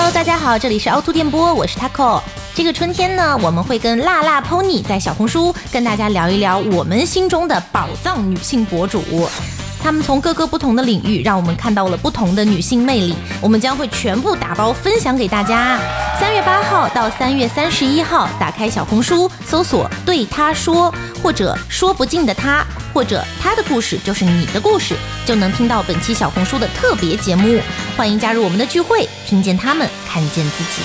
Hello， 大家好，这里是凹凸电波，我是 Taco。这个春天呢，我们会跟辣辣 Pony 在小红书跟大家聊一聊我们心中的宝藏女性博主。他们从各个不同的领域，让我们看到了不同的女性魅力。我们将会全部打包分享给大家。3月8号到3月31号，打开小红书，搜索“对他说”或者“说不尽的他”，或者“他的故事就是你的故事”，就能听到本期小红书的特别节目。欢迎加入我们的聚会，听见他们，看见自己。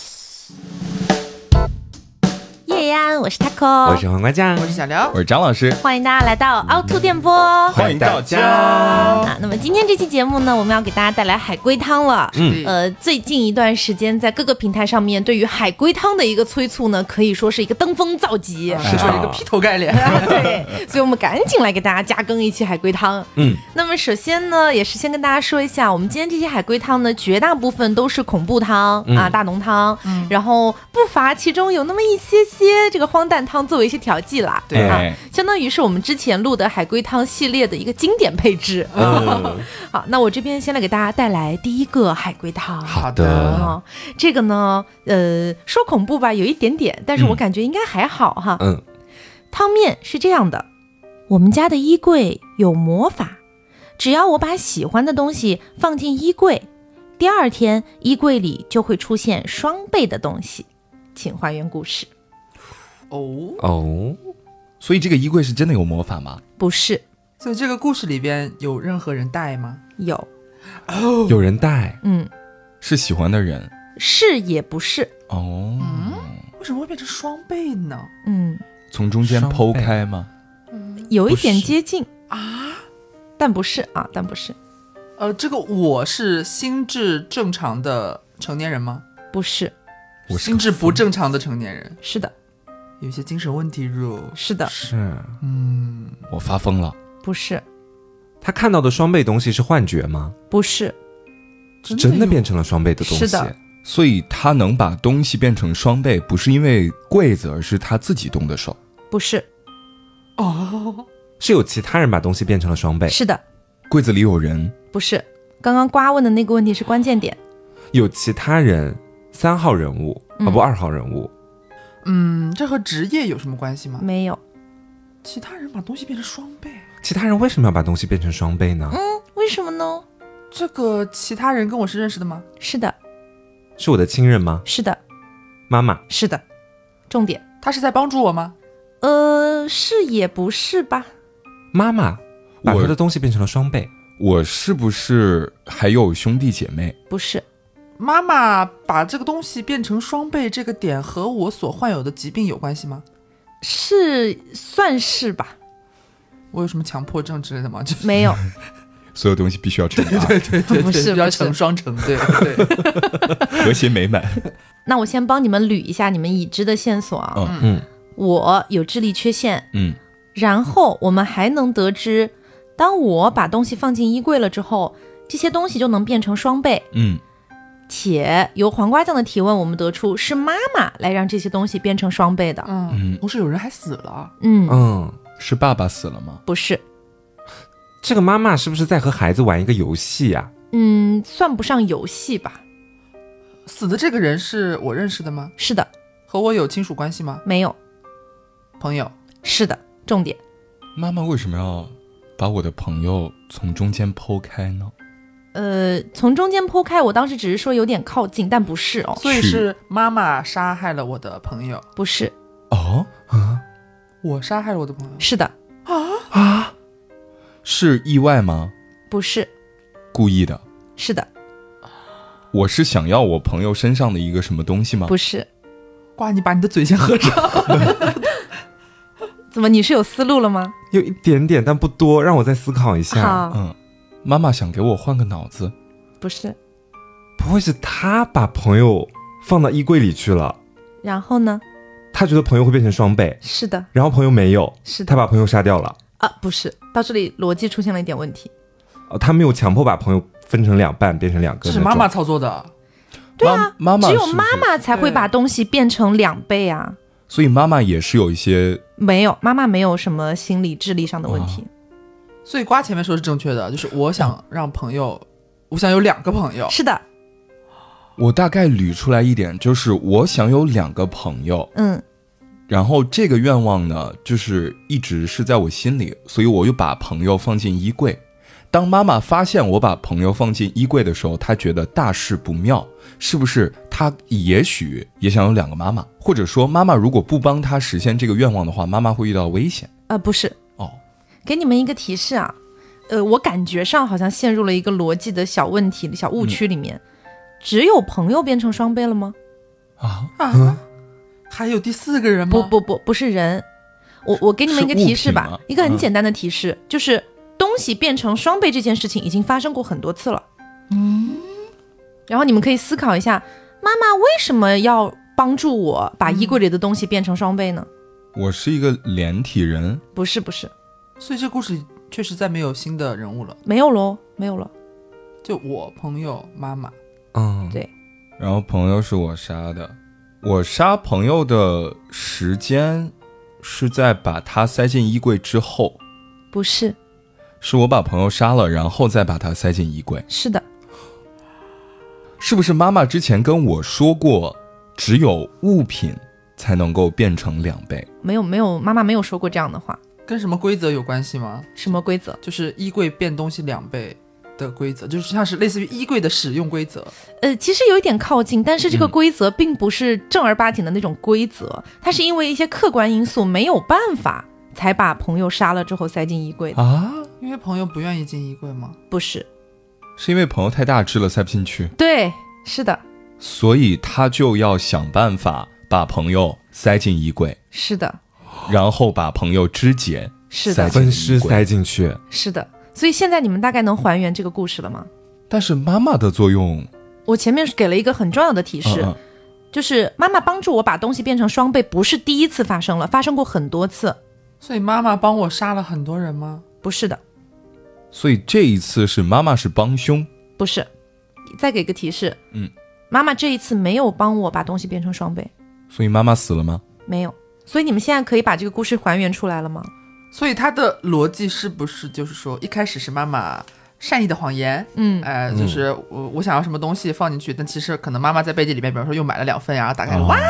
叶安，我是 Taco， 我是黄瓜酱， 我是小刘， 我是张老师， 欢迎大家来到凹凸电波， 欢迎大家。 那么今天这期节目呢，我们要给大家带来海龟汤了。最近一段时间，在各个平台上面对于海龟汤的一个催促呢，可以说是一个登峰造极， 是说一个劈头盖脸。 对，所以我们赶紧来给大家加更一期海龟汤。那么首先呢，也是先跟大家说一下，我们今天这期海龟汤呢，绝大部分都是恐怖汤大浓汤，然后不乏其中有那么一些这个荒诞汤作为一些调剂啦， 对相当于是我们之前录的海龟汤系列的一个经典配置。好，那我这边先来给大家带来第一个海龟汤。 好的， 这个呢，说恐怖吧，有一点点，但是我感觉应该还好哈。汤面是这样的：我们家的衣柜有魔法，只要我把喜欢的东西放进衣柜，第二天衣柜里就会出现双倍的东西。请还原故事。 所以这个衣柜是真的有魔法吗？ 不是。 所以这个故事里边有任何人带吗？ 有。 有人带。是喜欢的人。 是也不是。 为什么会变成双倍呢？ 从中间剖开吗？ 有一点接近啊，但不是啊，但不是。 这个我是心智正常的成年人吗？ 不是。 我是心智不正常的成年人。 是的。 有一些精神问题肉。 是的。 是。我发疯了。 不是。 他看到的双倍东西是幻觉吗？ 不是。 真的变成了双倍的东西。 是的。 所以他能把东西变成双倍，不是因为柜子，而是他自己动的手。 不是。 是有其他人把东西变成了双倍。 是的。 柜子里有人。 不是。刚刚瓜问的那个问题是关键点。 有其他人，3号人物，不2号人物。 这和职业有什么关系吗？ 没有。 其他人把东西变成双倍。 其他人为什么要把东西变成双倍呢？ 为什么呢？ 这个其他人跟我是认识的吗？ 是的。 是我的亲人吗？ 是的。 妈妈？ 是的。重点， 他是在帮助我吗？ 是也不是吧。 妈妈把他的东西变成了双倍。 我是不是还有兄弟姐妹？ 不是。 妈妈把这个东西变成双倍，这个点和我所患有的疾病有关系吗？ 是，算是吧。 我有什么强迫症之类的吗？ 没有。 所有东西必须要乘2。 对， 不是要乘双乘，对， 和谐美满。 那我先帮你们捋一下你们已知的线索啊。我有智力缺陷。然后我们还能得知，当我把东西放进衣柜了之后，这些东西就能变成双倍。且由黄瓜酱的提问，我们得出是妈妈来让这些东西变成双倍的。 同时有人还死了。 是爸爸死了吗？ 不是。 这个妈妈是不是在和孩子玩一个游戏呀？ 算不上游戏吧。 死的这个人是我认识的吗？ 是的。 和我有亲属关系吗？ 没有。 朋友？ 是的。重点， 妈妈为什么要把我的朋友从中间剖开呢？ 从中间剖开，我当时只是说有点靠近，但不是哦。 所以是妈妈杀害了我的朋友？ 不是。 我杀害了我的朋友？ 是的。 是意外吗？ 不是。 故意的？ 是的。 我是想要我朋友身上的一个什么东西吗？ 不是。 瓜，你把你的嘴先合上。 怎么，你是有思路了吗？ 有一点点，但不多，让我再思考一下。 妈妈想给我换个脑子？ 不是。 不会是他把朋友放到衣柜里去了， 然后呢？ 他觉得朋友会变成双倍。 是的。 然后朋友没有。 是的。 他把朋友杀掉了。 不是，到这里逻辑出现了一点问题。 他没有强迫把朋友分成2半变成2个。 是妈妈操作的。 对啊， 妈妈只有妈妈才会把东西变成2倍啊。 所以妈妈也是有一些。 没有，妈妈没有什么心理智力上的问题。 所以瓜前面说是正确的，就是我想让朋友，我想有2个朋友。 是的。 我大概捋出来一点，就是我想有2个朋友，然后这个愿望呢，就是一直是在我心里，所以我又把朋友放进衣柜。当妈妈发现我把朋友放进衣柜的时候，她觉得大事不妙，是不是她也许也想有2个妈妈，或者说妈妈如果不帮她实现这个愿望的话，妈妈会遇到危险？ 不是。 哦， 给你们一个提示啊，我感觉上好像陷入了一个逻辑的小问题、小误区里面。只有朋友变成双倍了吗？ 还有第4个人吗？ 不是人。我给你们一个提示吧，一个很简单的提示，就是东西变成双倍这件事情已经发生过很多次了。然后你们可以思考一下，妈妈为什么要帮助我把衣柜里的东西变成双倍呢？ 我是一个连体人。 不是。 所以这故事里确实再没有新的人物了。 没有了。 就我朋友妈妈。 对。 然后朋友是我杀的，我杀朋友的时间是在把他塞进衣柜之后。 不是。 是我把朋友杀了，然后再把他塞进衣柜。 是的。 是不是妈妈之前跟我说过，只有物品才能够变成2倍？ 没有，妈妈没有说过这样的话。 跟什么规则有关系吗？ 什么规则？ 就是衣柜变东西2倍的规则，就是像是类似于衣柜的使用规则。 其实有一点靠近，但是这个规则并不是正儿八经的那种规则，它是因为一些客观因素没有办法才把朋友杀了之后塞进衣柜的。 因为朋友不愿意进衣柜吗？ 不是。 是因为朋友太大只了塞不进去？ 对，是的。 所以他就要想办法把朋友塞进衣柜。 是的。 然后把朋友肢解分尸塞进去。 是的。所以现在你们大概能还原这个故事了吗？ 但是妈妈的作用， 我前面给了一个很重要的提示，就是妈妈帮助我把东西变成双倍不是第一次发生了，发生过很多次。 所以妈妈帮我杀了很多人吗？ 不是的。 所以这一次是妈妈是帮凶？ 不是。再给个提示，妈妈这一次没有帮我把东西变成双倍。 所以妈妈死了吗？ 没有。所以你们现在可以把这个故事还原出来了吗？ 所以它的逻辑是不是就是说，一开始是妈妈善意的谎言，就是我想要什么东西放进去，但其实可能妈妈在背地里面，比方说又买了2份，然后打开，哇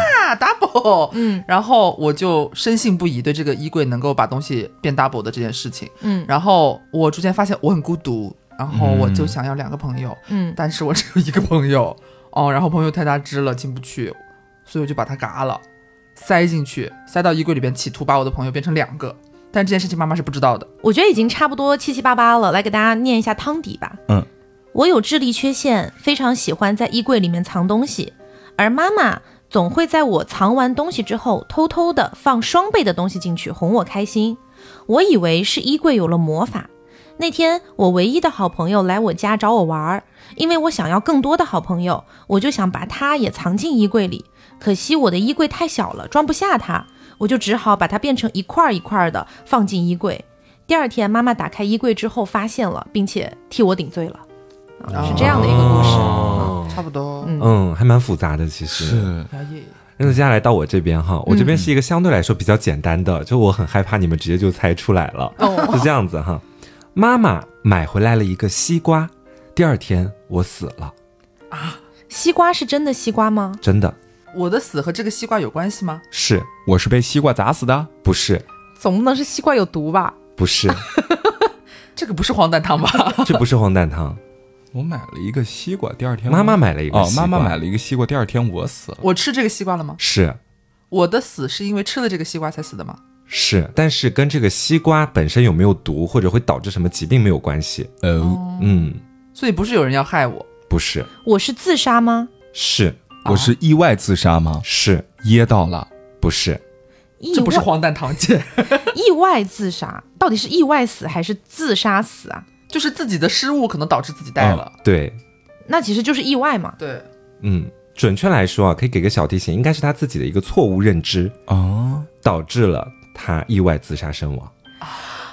double，然后我就深信不疑对这个衣柜能够把东西变 double 的这件事情，然后我逐渐发现我很孤独，然后我就想要2个朋友，但是我只有1个朋友，然后朋友太大只了进不去，所以我就把它嘎了，塞进去，塞到衣柜里边，企图把我的朋友变成2个。但这件事情妈妈是不知道的。 我觉得已经差不多七七八八了，来给大家念一下汤底吧。我有智力缺陷，非常喜欢在衣柜里面藏东西，而妈妈总会在我藏完东西之后偷偷的放双倍的东西进去，哄我开心。我以为是衣柜有了魔法。那天我唯一的好朋友来我家找我玩，因为我想要更多的好朋友，我就想把他也藏进衣柜里，可惜我的衣柜太小了，装不下他，我就只好把它变成一块一块的放进衣柜。第二天妈妈打开衣柜之后发现了，并且替我顶罪了。是这样的一个故事。 差不多。 还蛮复杂的其实。 是。 那接下来到我这边哈，我这边是一个相对来说比较简单的，就我很害怕你们直接就猜出来了。是这样子哈，妈妈买回来了一个西瓜，第二天我死了。 西瓜是真的西瓜吗？ 真的。 我的死和这个西瓜有关系吗？ 是。 我是被西瓜砸死的？ 不是。 总不能是西瓜有毒吧？ 不是。 这个不是黄蛋汤吧？ 这不是黄蛋汤。 我买了一个西瓜，第二天妈妈买了一个西瓜。 妈妈买了一个西瓜，第二天我死了。 我吃这个西瓜了吗？ 是。 我的死是因为吃了这个西瓜才死的吗？ 是，但是跟这个西瓜本身有没有毒或者会导致什么疾病没有关系。 所以不是有人要害我？ 不是。 我是自杀吗？ 是。 我是意外自杀吗？ 是。 噎到了？ 不是。 这不是黄蛋汤姐。 意外自杀到底是意外死还是自杀死啊？ 就是自己的失误可能导致自己带了。 对。 那其实就是意外嘛。 对。 准确来说啊，可以给个小提醒，应该是他自己的一个错误认知导致了他意外自杀身亡。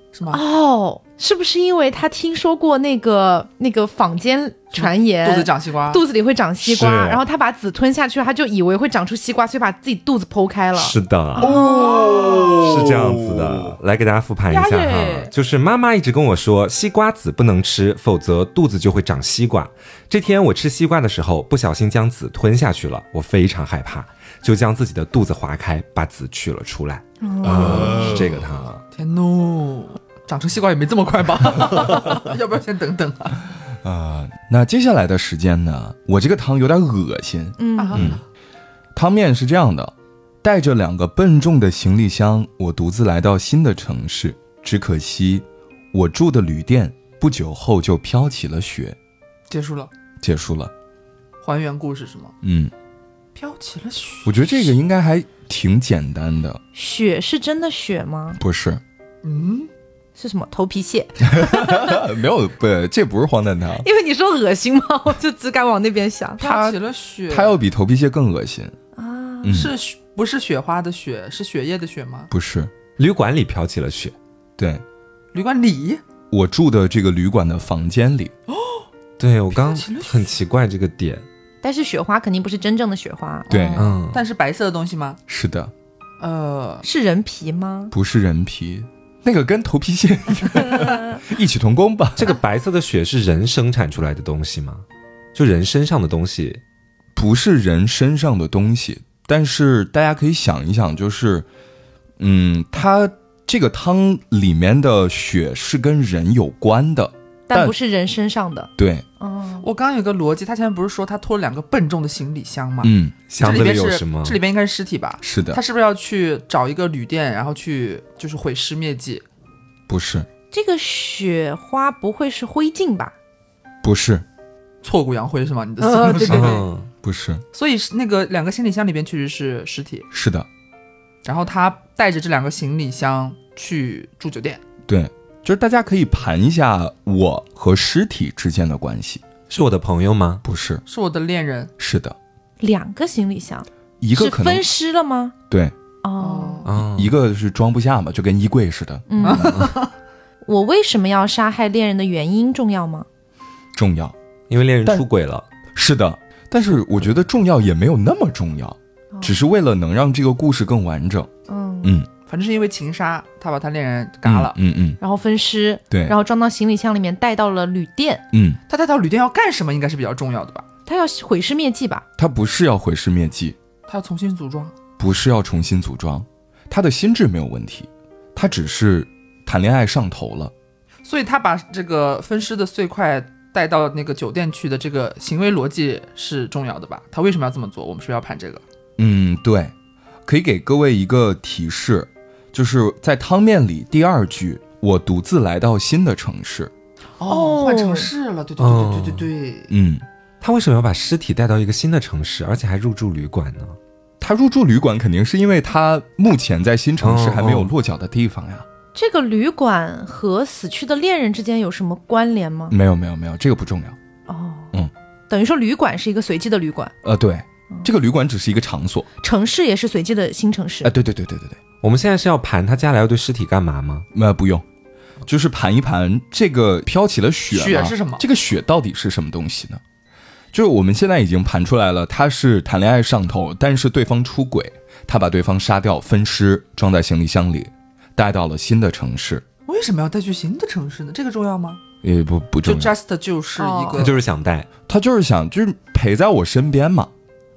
是吗？ 哦，是不是因为他听说过那个坊间传言， 肚子长西瓜， 肚子里会长西瓜， 是然后他把籽吞下去，他就以为会长出西瓜，所以把自己肚子剖开了。 是的，是这样子的。来给大家复盘一下哈，就是妈妈一直跟我说西瓜籽不能吃，否则肚子就会长西瓜。这天我吃西瓜的时候不小心将籽吞下去了，我非常害怕，就将自己的肚子划开，把籽取了出来。是这个汤。 天喏，长成西瓜也没这么快吧？要不要先等等啊？ 那接下来的时间呢，我这个汤有点恶心。汤面是这样的，带着2个笨重的行李箱，我独自来到新的城市，只可惜我住的旅店不久后就飘起了雪。 结束了，还原故事是吗？飘起了雪。 我觉得这个应该还挺简单的。 雪是真的雪吗？ 不是。 是什么？头皮屑？ 没有，不，这不是荒诞汤。 因为你说恶心嘛，我就只敢往那边想。 飘起了雪， 它要比头皮屑更恶心啊！ 不是雪花的雪，是血液的血吗？ 不是， 旅馆里飘起了雪。 对， 旅馆里， 我住的这个旅馆的房间里。 对，我刚很奇怪这个点。 但是雪花肯定不是真正的雪花。 对， 但是白色的东西吗？ 是的。 是人皮吗？ 不是人皮，那个跟头皮屑异曲同工吧。 这个白色的血是人生产出来的东西吗？就人身上的东西？ 不是人身上的东西，但是大家可以想一想，就是它这个汤里面的血是跟人有关的， 但不是人身上的。 对。 我刚刚有个逻辑，他前面不是说他拖了2个笨重的行李箱吗？ 箱子里有什么？ 这里边应该是尸体吧？ 是的。 他是不是要去找一个旅店，然后去就是毁尸灭迹？ 不是。 这个雪花不会是灰烬吧？ 不是。 挫骨扬灰是吗？你的思路是？ 对， 不是。 所以那个2个行李箱里边确实是尸体。 是的。 然后他带着这2个行李箱去住酒店。 对，就是大家可以盘一下我和尸体之间的关系。 是我的朋友吗？ 不是。 是我的恋人。 是的。 2个行李箱， 一个可能是分尸了吗？ 对。一个是装不下嘛，就跟衣柜似的。 我为什么要杀害恋人的原因重要吗？ 重要， 因为恋人出轨了。 是的，但是我觉得重要也没有那么重要，只是为了能让这个故事更完整。 反正是因为情杀，他把他恋人嘎了， 然后分尸， 对， 然后装到行李箱里面带到了旅店。 他带到旅店要干什么？应该是比较重要的吧？ 他要毁尸灭迹吧？ 他不是要毁尸灭迹， 他要重新组装。 不是要重新组装，他的心智没有问题，他只是谈恋爱上头了。 所以他把这个分尸的碎块带到那个酒店去的这个行为逻辑是重要的吧？他为什么要这么做？我们是不是要盘这个？ 对，可以给各位一个提示。就是在汤面里第2句，我独自来到新的城市。 换城市了，对。 他为什么要把尸体带到一个新的城市，而且还入住旅馆呢？ 他入住旅馆肯定是因为他目前在新城市还没有落脚的地方呀。 这个旅馆和死去的恋人之间有什么关联吗？ 没有，这个不重要。 等于说旅馆是一个随机的旅馆。 对，这个旅馆只是一个场所， 城市也是随机的新城市。 对。 我们现在是要盘他接下来要对尸体干嘛吗？ 不用，就是盘一盘这个飘起了雪。 雪是什么？ 这个雪到底是什么东西呢？就是我们现在已经盘出来了，他是谈恋爱上头，但是对方出轨，他把对方杀掉，分尸，装在行李箱里，带到了新的城市。 为什么要带去新的城市呢？这个重要吗？ 不重要， 就 just 就是一个， 他就是想带， 他就是想就是陪在我身边嘛。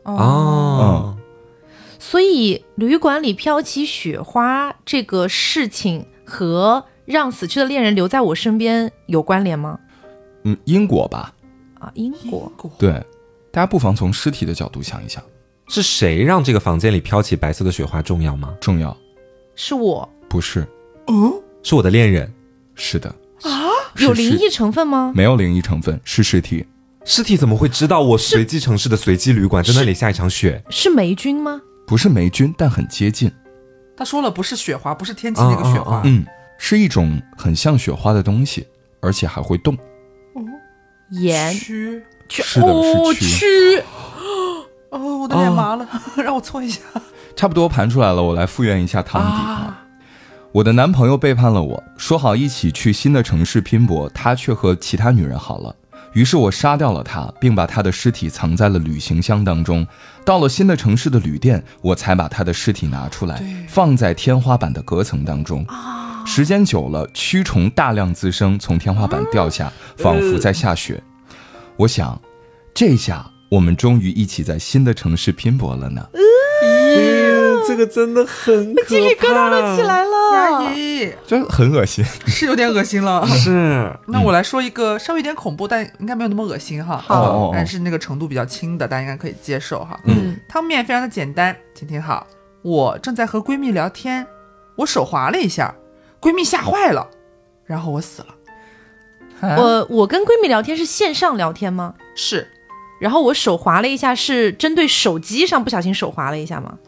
所以旅馆里飘起雪花这个事情和让死去的恋人留在我身边有关联吗？ 因果吧。 因果。 对，大家不妨从尸体的角度想一想， 是谁让这个房间里飘起白色的雪花重要吗？ 重要。 是我？ 不是。 是我的恋人？ 是的。 有灵异成分吗？ 没有灵异成分，是尸体。 尸体怎么会知道我随机城市的随机旅馆在那里下一场雪？ 是霉菌吗？ 不是霉菌，但很接近。 他说了不是雪花，不是天气那个雪花。 是一种很像雪花的东西，而且还会动。 盐。 蛆。 是的，是蛆。 我的脸麻了，让我搓一下。 差不多盘出来了，我来复原一下汤底我的男朋友背叛了我，说好一起去新的城市拼搏，他却和其他女人好了。于是我杀掉了他，并把他的尸体藏在了旅行箱当中。到了新的城市的旅店，我才把他的尸体拿出来，放在天花板的隔层当中。时间久了，蛆虫大量滋生，从天花板掉下，仿佛在下雪。我想，这下我们终于一起在新的城市拼搏了呢。 这个真的很可怕， 鸡皮疙瘩都起来了。 压抑， 这很恶心， 是有点恶心了。 是， 那我来说一个稍微有点恐怖，但应该没有那么恶心哈。 好， 但是那个程度比较轻的，大家应该可以接受哈。汤面非常的简单，请听好。我正在和闺蜜聊天，我手滑了一下，闺蜜吓坏了，然后我死了。 我跟闺蜜聊天是线上聊天吗？ 是。 然后我手滑了一下，是针对手机上不小心手滑了一下吗？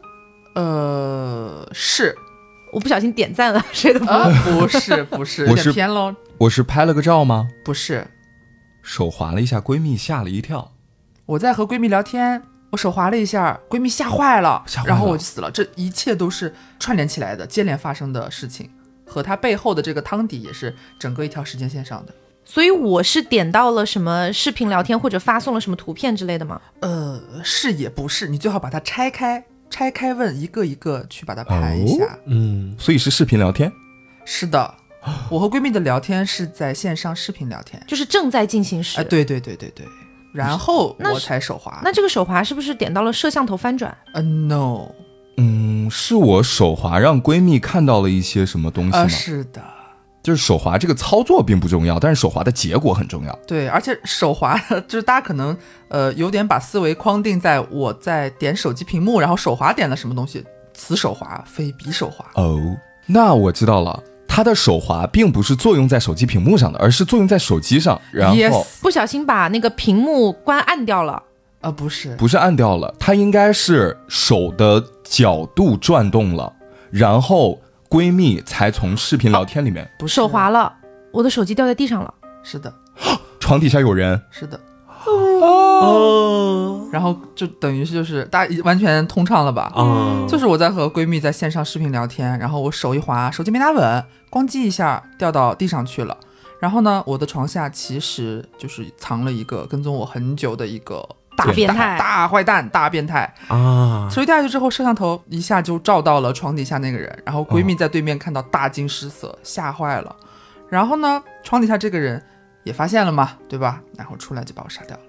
是。 我不小心点赞了谁的不是，有点偏喽。 我是拍了个照吗？ 不是， 手滑了一下，闺蜜吓了一跳。 我在和闺蜜聊天，我手滑了一下，闺蜜吓坏了，然后我就死了。这一切都是串联起来的，接连发生的事情，和它背后的这个汤底也是整个一条时间线上的。 所以我是点到了什么视频聊天或者发送了什么图片之类的吗？ 是也不是，你最好把它拆开问，一个一个去把它排一下。 所以是视频聊天？ 是的，我和闺蜜的聊天是在线上视频聊天， 就是正在进行时。 对，然后我才手滑。 那这个手滑是不是点到了摄像头翻转 ？No。 是我手滑让闺蜜看到了一些什么东西吗？ 是的。 就是手滑这个操作并不重要，但是手滑的结果很重要。 对，而且手滑就是大家可能有点把思维框定在我在点手机屏幕，然后手滑点了什么东西，此手滑非彼手滑。 那我知道了，他的手滑并不是作用在手机屏幕上的，而是作用在手机上，然后不小心把那个屏幕按掉了。 不是按掉了，他应该是手的角度转动了，然后闺蜜才从视频聊天里面手滑了，我的手机掉在地上了。 是的。 床底下有人。 是的。然后就等于就是大家完全通畅了吧？就是我在和闺蜜在线上视频聊天，然后我手一滑，手机没拿稳，咣叽一下掉到地上去了。然后呢，我的床下其实就是藏了一个跟踪我很久的一个大变态、 大坏蛋、大变态啊！手一掉下去之后，摄像头一下就照到了床底下那个人，然后闺蜜在对面看到大惊失色，吓坏了。然后呢，床底下这个人也发现了嘛，对吧？然后出来就把我杀掉了。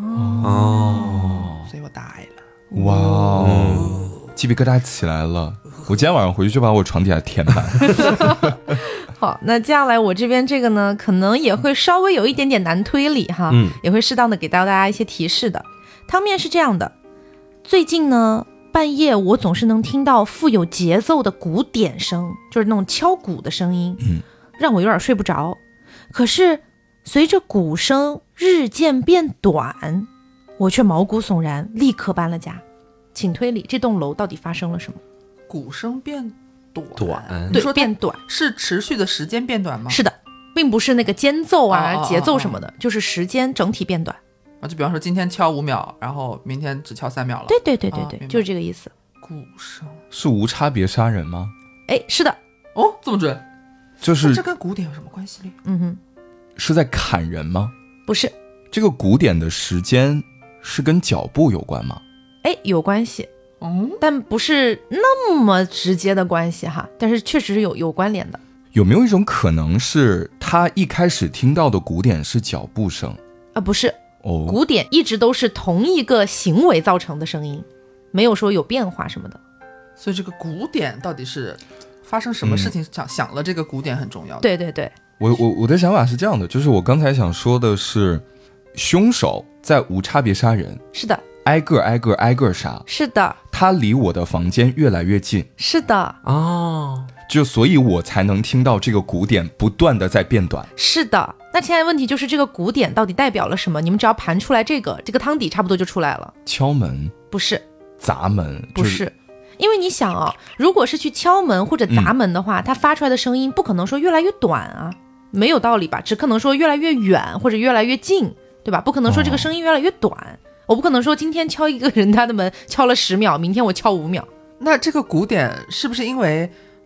所以我大爱了。 哇哦，鸡皮疙瘩起来了！我今天晚上回去就把我床底下填满。 好，那接下来我这边这个呢，可能也会稍微有一点点难推理哈，也会适当的给到大家一些提示的。汤面是这样的，最近呢，半夜我总是能听到富有节奏的鼓点声，就是那种敲鼓的声音，让我有点睡不着。可是随着鼓声日渐变短，我却毛骨悚然，立刻搬了家。请推理这栋楼到底发生了什么？ 鼓声变短， 对，说变短是持续的时间变短吗？ 是的，并不是那个间奏节奏什么的，就是时间整体变短。 就比方说今天敲5秒，然后明天只敲3秒了。 对，就是这个意思。 鼓声是无差别杀人吗？ 是的。 这么准？ 就是这跟鼓点有什么关系？ 是在砍人吗？ 不是。 这个鼓点的时间是跟脚步有关吗？ 有关系。但不是那么直接的关系哈，但是确实是有关联的。 有没有一种可能是他一开始听到的鼓点是脚步声？ 不是。鼓点一直都是同一个行为造成的声音，没有说有变化什么的。 所以这个鼓点到底是发生什么事情，想了这个鼓点很重要的。 对。 我的想法是这样的，就是我刚才想说的是，凶手在无差别杀人。 是的。 挨个杀。 是的。 他离我的房间越来越近。 是的。 就所以我才能听到这个鼓点不断的在变短。 是的。那现在问题就是这个鼓点到底代表了什么？你们只要盘出来这个汤底差不多就出来了。 敲门？ 不是。 砸门？ 不是。因为你想如果是去敲门或者砸门的话，它发出来的声音不可能说越来越短啊，没有道理吧？只可能说越来越远或者越来越近，对吧？不可能说这个声音越来越短。我不可能说今天敲一个人他的门敲了10秒，明天我敲5秒。 那这个鼓点是不是因为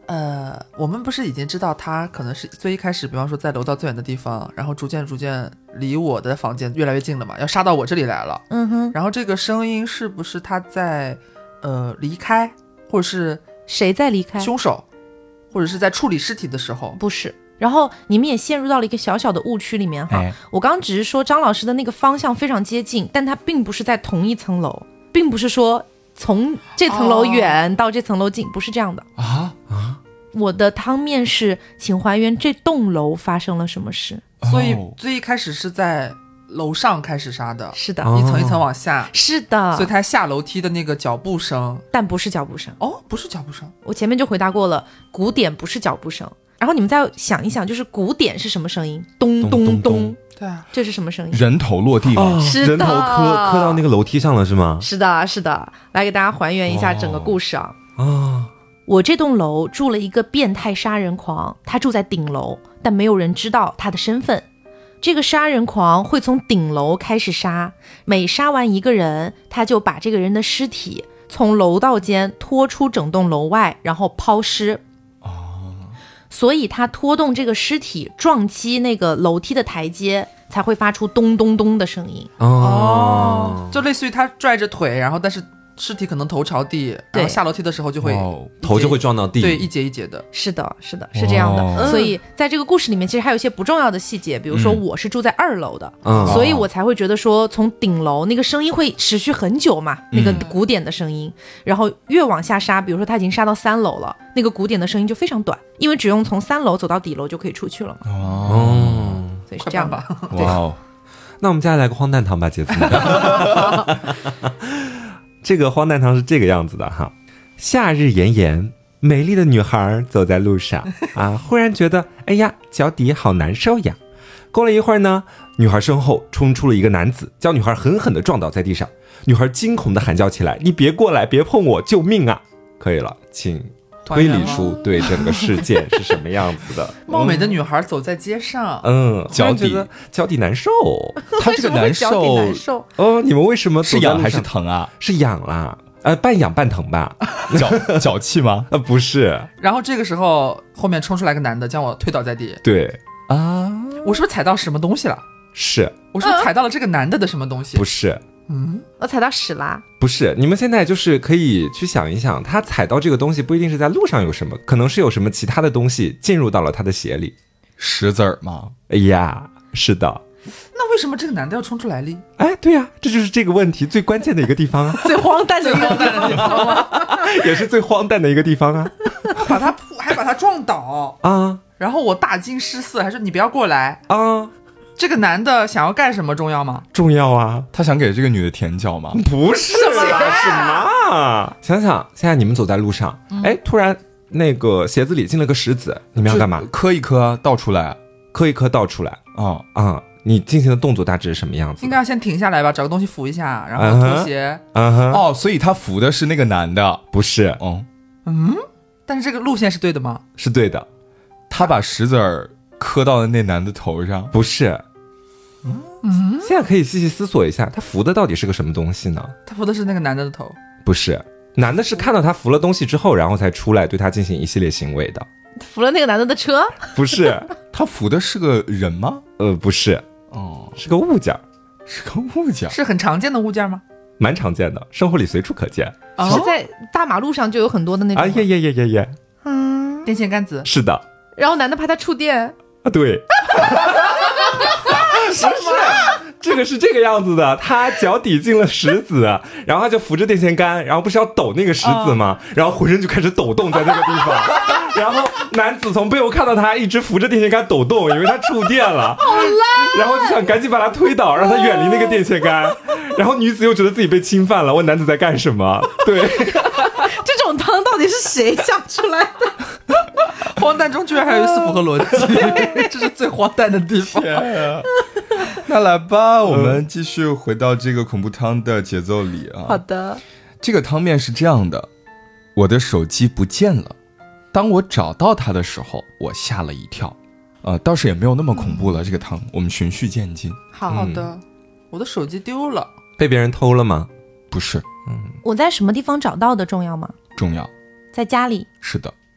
我们不是已经知道他可能是最一开始，比方说在楼道最远的地方，然后逐渐离我的房间越来越近了嘛，要杀到我这里来了。然后这个声音是不是他在离开，或者是谁在离开？ 凶手，或者是在处理尸体的时候？ 不是。然后你们也陷入到了一个小小的误区里面哈。我刚刚只是说张老师的那个方向非常接近，但他并不是在同一层楼，并不是说从这层楼远到这层楼近，不是这样的啊。我的汤面是请还原这栋楼发生了什么事。 所以最一开始是在楼上开始杀的。 是的， 一层一层往下。 是的， 所以他下楼梯的那个脚步声， 但不是脚步声。 不是脚步声。我前面就回答过了，鼓点不是脚步声。然后你们再想一想，就是鼓点是什么声音？咚咚咚。 对啊， 这是什么声音？ 人头落地了。 是的， 人头磕到那个楼梯上了是吗？ 是的，是的。来给大家还原一下整个故事啊。我这栋楼住了一个变态杀人狂，他住在顶楼，但没有人知道他的身份。这个杀人狂会从顶楼开始杀，每杀完一个人，他就把这个人的尸体从楼道间拖出整栋楼外，然后抛尸。所以他拖动这个尸体撞击那个楼梯的台阶，才会发出咚咚咚的声音。 就类似于他拽着腿，然后但是尸体可能头朝地，然后下楼梯的时候就会头就会撞到地。 对，一节一节的。 是的，是的，是这样的。所以在这个故事里面，其实还有一些不重要的细节，比如说我是住在2楼的，所以我才会觉得说从顶楼那个声音会持续很久嘛，那个鼓点的声音，然后越往下杀，比如说他已经杀到3楼了，那个鼓点的声音就非常短，因为只用从3楼走到底楼就可以出去了嘛。所以是这样吧。 哇，那我们接下来个荒诞堂吧，杰子。这个荒诞堂是这个样子的哈，夏日炎炎，美丽的女孩走在路上啊，忽然觉得哎呀，脚底好难受呀。过了一会儿呢，女孩身后冲出了一个男子，将女孩狠狠地撞倒在地上。女孩惊恐地喊叫起来：“你别过来，别碰我，救命啊！”可以了，请推理出对整个事件是什么样子的。 貌美的女孩走在街上， 脚底难受。 她这个难受你们为什么是痒还是疼啊？ 是痒啦，半痒半疼吧。 脚气吗？ 不是。 然后这个时候后面冲出来个男的，将我推倒在地。 对啊，我是不是踩到什么东西了？ 是。 我是不是踩到了这个男的什么东西？ 不是。 我踩到屎啦？ 不是，你们现在就是可以去想一想，他踩到这个东西不一定是在路上有什么，可能是有什么其他的东西进入到了他的鞋里。 石子儿吗？ 哎呀，是的。 那为什么这个男的要冲出来哩？ 哎，对呀，这就是这个问题最关键的一个地方啊， 最荒诞的一个地方啊， 也是最荒诞的一个地方啊。 还把他撞倒啊，然后我大惊失色，还说你不要过来啊。这个男的想要干什么重要吗？ 重要啊， 他想给这个女的舔脚吗？ 不是啦，什么？想想现在你们走在路上，哎，突然那个鞋子里进了个石子，你们要干嘛？ 磕一磕倒出来， 磕一磕倒出来。你进行的动作大致是什么样子？ 应该要先停下来吧，找个东西扶一下，然后脱鞋。 所以他扶的是那个男的， 不是？ 但是这个路线是对的吗？ 是对的。 他把石子儿磕到了那男的头上， 不是？现在可以细细思索一下，他扶的到底是个什么东西呢？ 他扶的是那个男的的头？ 不是，男的是看到他扶了东西之后，然后才出来对他进行一系列行为的。 扶了那个男的的车？ 不是， 他扶的是个人吗？ 不是，是个物件。 是个物件， 是很常见的物件吗？ 蛮常见的，生活里随处可见。 是在大马路上就有很多的那种。 电线杆子。 是的。 然后男的怕他触电。 对。不是，这个是这个样子的，他脚底进了石子，然后他就扶着电线杆，然后不是要抖那个石子吗？然后浑身就开始抖动在那个地方，然后男子从背后看到他一直扶着电线杆抖动，以为他触电了，然后就想赶紧把他推倒，让他远离那个电线杆，然后女子又觉得自己被侵犯了，问男子在干什么？对， 这种汤到底是谁想出来的？ 荒诞中居然还有一丝符合逻辑，这是最荒诞的地方。 那来吧，我们继续回到这个恐怖汤的节奏里啊。 好的。 这个汤面是这样的，我的手机不见了，当我找到它的时候，我吓了一跳。倒是也没有那么恐怖了，这个汤我们循序渐进。 好的。我的手机丢了， 被别人偷了吗？ 不是。 我在什么地方找到的重要吗？ 重要。 在家里？ 是的。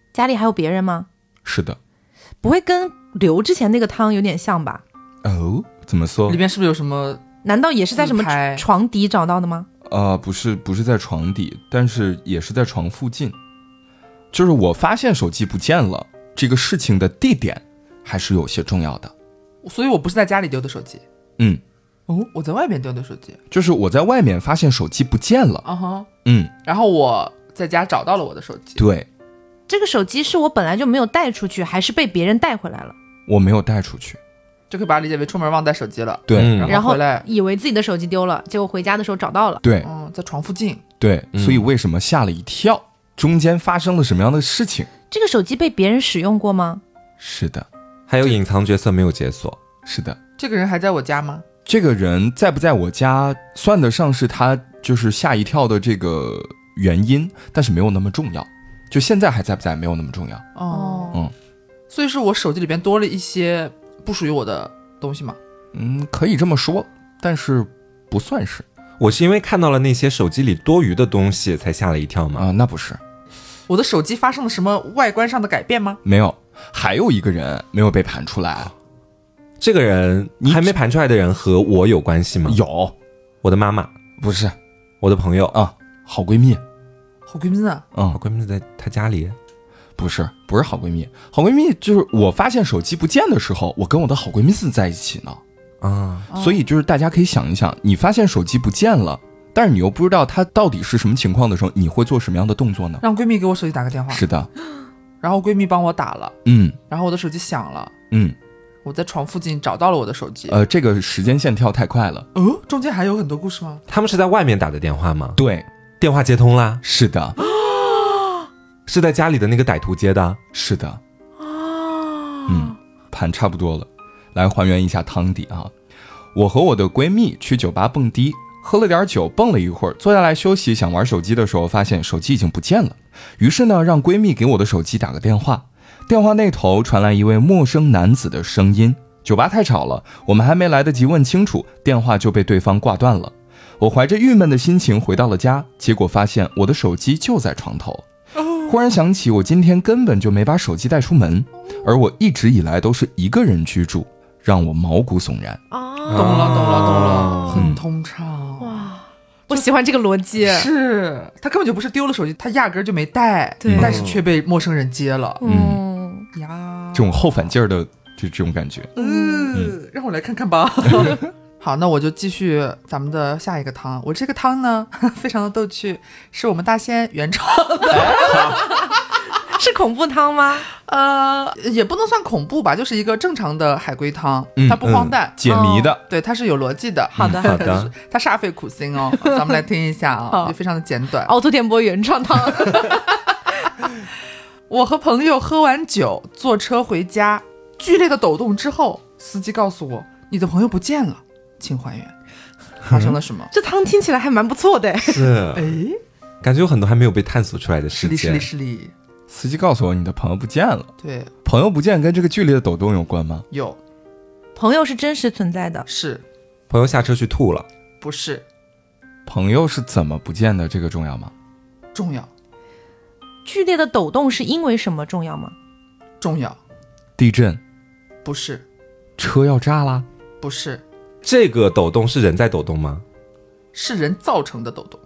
家里还有别人吗？ 是的。 不会跟刘之前那个汤有点像吧？ 哦，怎么说？ 里面是不是有什么？ 难道也是在什么床底找到的吗？不是在床底，但是也是在床附近。就是我发现手机不见了，这个事情的地点还是有些重要的。 所以我不是在家里丢的手机。我在外面丢的手机。 就是我在外面发现手机不见了。 然后我在家找到了我的手机。 对。 这个手机是我本来就没有带出去，还是被别人带回来了？ 我没有带出去。 就可以把它理解为出门忘带手机了。 对， 然后回来以为自己的手机丢了，结果回家的时候找到了。 对， 在床附近。 对，所以为什么吓了一跳？中间发生了什么样的事情？ 这个手机被别人使用过吗？ 是的。 还有隐藏角色没有解锁。 是的。 这个人还在我家吗？ 这个人在不在我家，算得上是他就是吓一跳的这个原因，但是没有那么重要。就现在还在不在没有那么重要。 所以是我手机里边多了一些不属于我的东西吗？ 可以这么说，但是不算是。 我是因为看到了那些手机里多余的东西才吓了一跳吗？ 那不是。 我的手机发生了什么外观上的改变吗？ 没有。还有一个人没有被盘出来。 这个人还没盘出来的人和我有关系吗？ 有。 我的妈妈。 不是。 我的朋友啊，好闺蜜。 好闺蜜呢？ 好闺蜜在她家里。 不是好闺蜜。好闺蜜就是我发现手机不见的时候，我跟我的好闺蜜是在一起呢。所以就是大家可以想一想，你发现手机不见了，但是你又不知道它到底是什么情况的时候，你会做什么样的动作呢？ 让闺蜜给我手机打个电话。 是的。 然后闺蜜帮我打了。然后我的手机响了。我在床附近找到了我的手机。 这个时间线跳太快了。 中间还有很多故事吗？ 他们是在外面打的电话吗？ 对。 电话接通啦。 是的。 是在家里的那个歹徒接的。 是的。盘差不多了，来还原一下汤底啊。我和我的闺蜜去酒吧蹦迪，喝了点酒，蹦了一会儿，坐下来休息，想玩手机的时候，发现手机已经不见了。于是呢，让闺蜜给我的手机打个电话。电话那头传来一位陌生男子的声音。酒吧太吵了，我们还没来得及问清楚，电话就被对方挂断了。我怀着郁闷的心情回到了家，结果发现我的手机就在床头。忽然想起我今天根本就没把手机带出门，而我一直以来都是一个人居住，让我毛骨悚然。 懂了，很通畅。 哇，我喜欢这个逻辑。 是他根本就不是丢了手机，他压根就没带，但是却被陌生人接了。 这种后反劲儿的这种感觉。 让我来看看吧。好，那我就继续咱们的下一个汤。我这个汤呢，非常的逗趣，是我们大仙原创的。 是恐怖汤吗？ 也不能算恐怖吧，就是一个正常的海龟汤，它不荒诞， 解谜的， 对，它是有逻辑的。 好的， 好的， 它煞费苦心哦。咱们来听一下啊，也非常的简短。 凹凸电波原创汤。 我和朋友喝完酒，坐车回家，剧烈的抖动之后，司机告诉我，你的朋友不见了，请还原。发生了什么？ 这汤听起来还蛮不错的。 是，感觉有很多还没有被探索出来的事件。 是哩。 司机告诉我，你的朋友不见了。 对， 朋友不见跟这个剧烈的抖动有关吗？ 有。 朋友是真实存在的。 是。 朋友下车去吐了。 不是。 朋友是怎么不见的？这个重要吗？ 重要。 剧烈的抖动是因为什么重要吗？ 重要。 地震？ 不是。 车要炸啦？ 不是。 这个抖动是人在抖动吗？ 是人造成的抖动。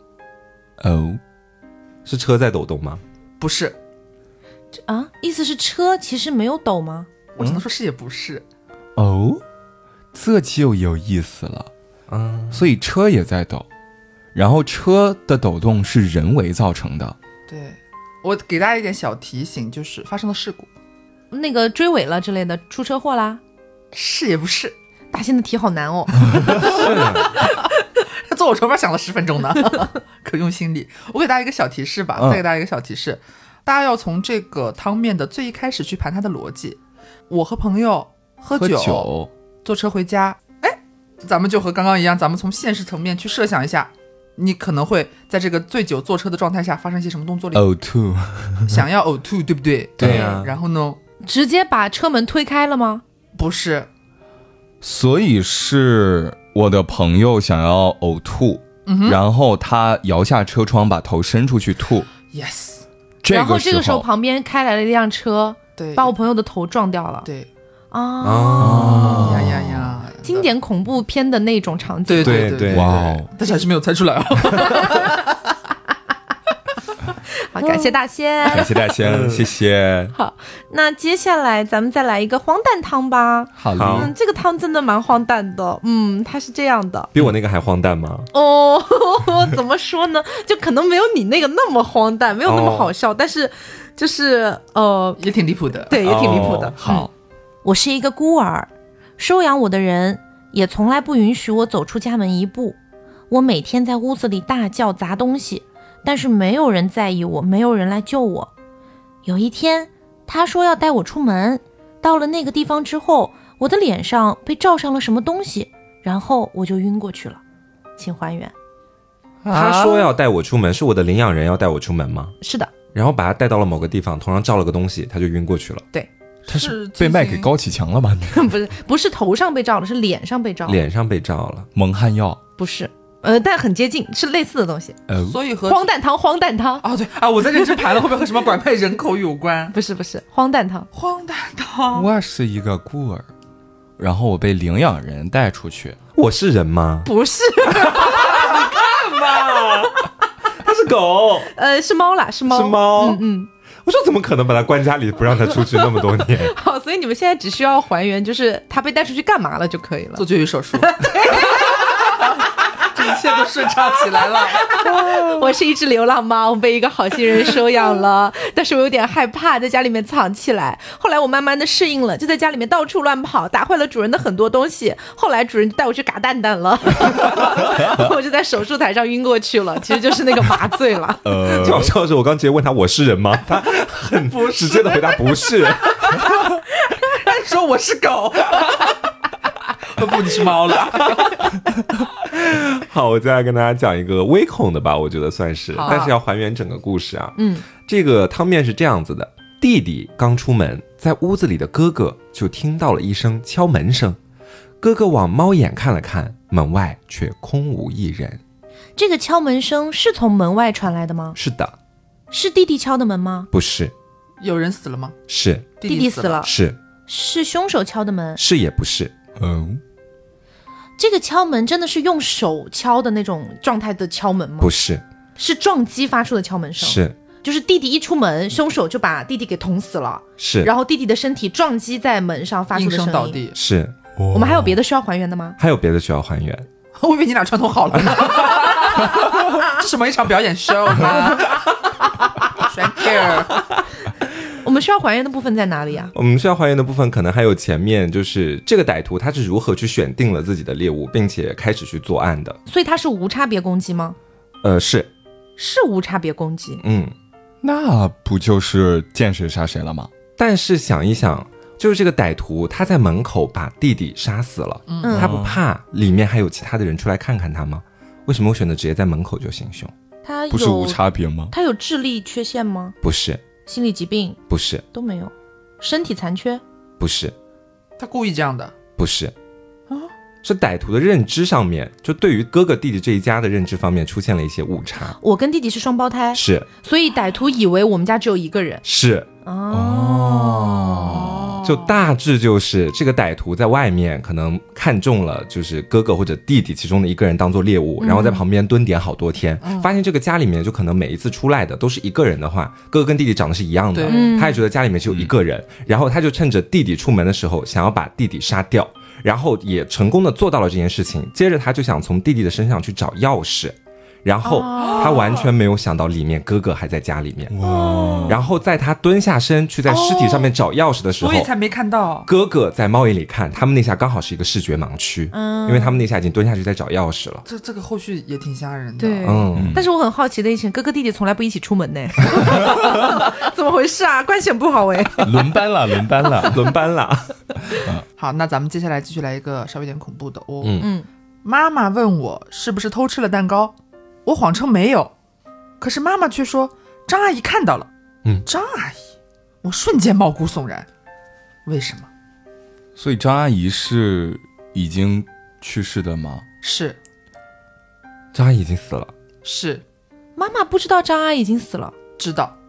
是车在抖动吗？ 不是。 意思是车其实没有抖吗？ 我只能说是也不是。 这就有意思了。所以车也在抖，然后车的抖动是人为造成的。 对，我给大家一点小提醒，就是发生了事故， 那个追尾了之类的，出车祸啦？ 是也不是。 大仙的题好难哦。 他坐我床边想了10分钟呢。可用心理。我给大家一个小提示吧，再给大家一个小提示，大家要从这个汤面的最一开始去盘它的逻辑。我和朋友喝酒坐车回家，咱们就和刚刚一样，咱们从现实层面去设想一下，你可能会在这个醉酒坐车的状态下发生一些什么动作里？ 呕吐。 想要呕吐，对不对？ 对呀。 然后呢？ 直接把车门推开了吗？ 不是。 所以是我的朋友想要呕吐，然后他摇下车窗把头伸出去吐。 Yes。 然后这个时候旁边开来了一辆车， 对， 把我朋友的头撞掉了。 对， 呀，经典恐怖片的那种场景。 对， 哇哦！ 但是还是没有猜出来哦。 好，感谢大仙， 感谢大仙，谢谢。 好，那接下来咱们再来一个荒诞汤吧。 好， 这个汤真的蛮荒诞的。它是这样的， 比我那个还荒诞吗？ 怎么说呢？就可能没有你那个那么荒诞，没有那么好笑，但是就是也挺离谱的。 对，也挺离谱的。 好， 我是一个孤儿，收养我的人也从来不允许我走出家门一步。我每天在屋子里大叫砸东西，但是没有人在意我，没有人来救我。有一天，他说要带我出门，到了那个地方之后，我的脸上被罩上了什么东西，然后我就晕过去了。请还原。 他说要带我出门，是我的领养人要带我出门吗？ 是的。 然后把他带到了某个地方，头上罩了个东西，他就晕过去了。 对。 他是被卖给高启强了吧？ 不是头上被罩了，是脸上被罩了。 脸上被罩了。 蒙汗药？ 不是。但很接近，是类似的东西。 所以和荒诞汤。 哦，对啊，我在认真盘了，会不会和什么拐卖人口有关？ 不是，荒诞汤。 我是一个孤儿，然后我被领养人带出去。 我是人吗？ 不是。 你看嘛，它是狗。 是猫啦，是猫。 是猫。我说怎么可能把他关家里不让他出去那么多年？ 好，所以你们现在只需要还原，就是他被带出去干嘛了就可以了。 做绝育手术。一切都顺畅起来了。 我是一只流浪猫，被一个好心人收养了，但是我有点害怕，在家里面藏起来。后来我慢慢的适应了，就在家里面到处乱跑，打坏了主人的很多东西。后来主人就带我去嘎蛋蛋了，我就在手术台上晕过去了，其实就是那个麻醉了。 最好笑的是，我刚直接问他我是人吗？他很直接的回答不是。 他说我是狗。不，你是猫了。 好，我再来跟大家讲一个微恐的吧，我觉得算是，但是要还原整个故事啊。这个汤面是这样子的：弟弟刚出门，在屋子里的哥哥就听到了一声敲门声，哥哥往猫眼看了看，门外却空无一人。 这个敲门声是从门外传来的吗？ 是的。 是弟弟敲的门吗？ 不是。 有人死了吗？ 是。 弟弟死了。 是。 是凶手敲的门？ 是也不是。 这个敲门真的是用手敲的那种状态的敲门吗？ 不是。 是撞击发出的敲门声？ 是。 就是弟弟一出门，凶手就把弟弟给捅死了。 是。 然后弟弟的身体撞击在门上发出的声音， 应声倒地。 是。 我们还有别的需要还原的吗？ 还有别的需要还原。 我以为你俩串通好了呢。这什么一场表演 show 吗？ 我们需要还原的部分在哪里啊？ 我们需要还原的部分可能还有前面，就是这个歹徒他是如何去选定了自己的猎物，并且开始去作案的。 所以他是无差别攻击吗？ 是无差别攻击。 那不就是见谁杀谁了吗？ 但是想一想，就是这个歹徒他在门口把弟弟杀死了，他不怕里面还有其他的人出来看看他吗？为什么我选择直接在门口就行凶？ 他不是无差别吗？ 他有智力缺陷吗？ 不是。 心理疾病？ 不是。 都没有。身体残缺？ 不是。 他故意这样的？ 不是。是歹徒的认知上面，就对于哥哥弟弟这一家的认知方面出现了一些误差。 我跟弟弟是双胞胎？ 是。 所以歹徒以为我们家只有一个人？ 是。就大致就是这个歹徒在外面可能看中了就是哥哥或者弟弟其中的一个人当做猎物，然后在旁边蹲点好多天，发现这个家里面就可能每一次出来的都是一个人的话，哥哥跟弟弟长得是一样的，他也觉得家里面只有一个人，然后他就趁着弟弟出门的时候想要把弟弟杀掉，然后也成功的做到了这件事情。接着他就想从弟弟的身上去找钥匙，然后他完全没有想到里面哥哥还在家里面。然后在他蹲下身去在尸体上面找钥匙的时候， 所以才没看到哥哥在猫眼里看，他们那下刚好是一个视觉盲区，因为他们那下已经蹲下去在找钥匙了。 这个后续也挺吓人的。 对，但是我很好奇的一点，哥哥弟弟从来不一起出门呢。怎么回事啊？关系很不好哎。 轮班了。 好，那咱们接下来继续来一个稍微有点恐怖的哦。妈妈问我是不是偷吃了蛋糕，我谎称没有，可是妈妈却说张阿姨看到了。张阿姨，我瞬间毛骨悚然，为什么？ 所以张阿姨是已经去世的吗？ 是。 张阿姨已经死了。 是。 妈妈不知道张阿姨已经死了？ 知道。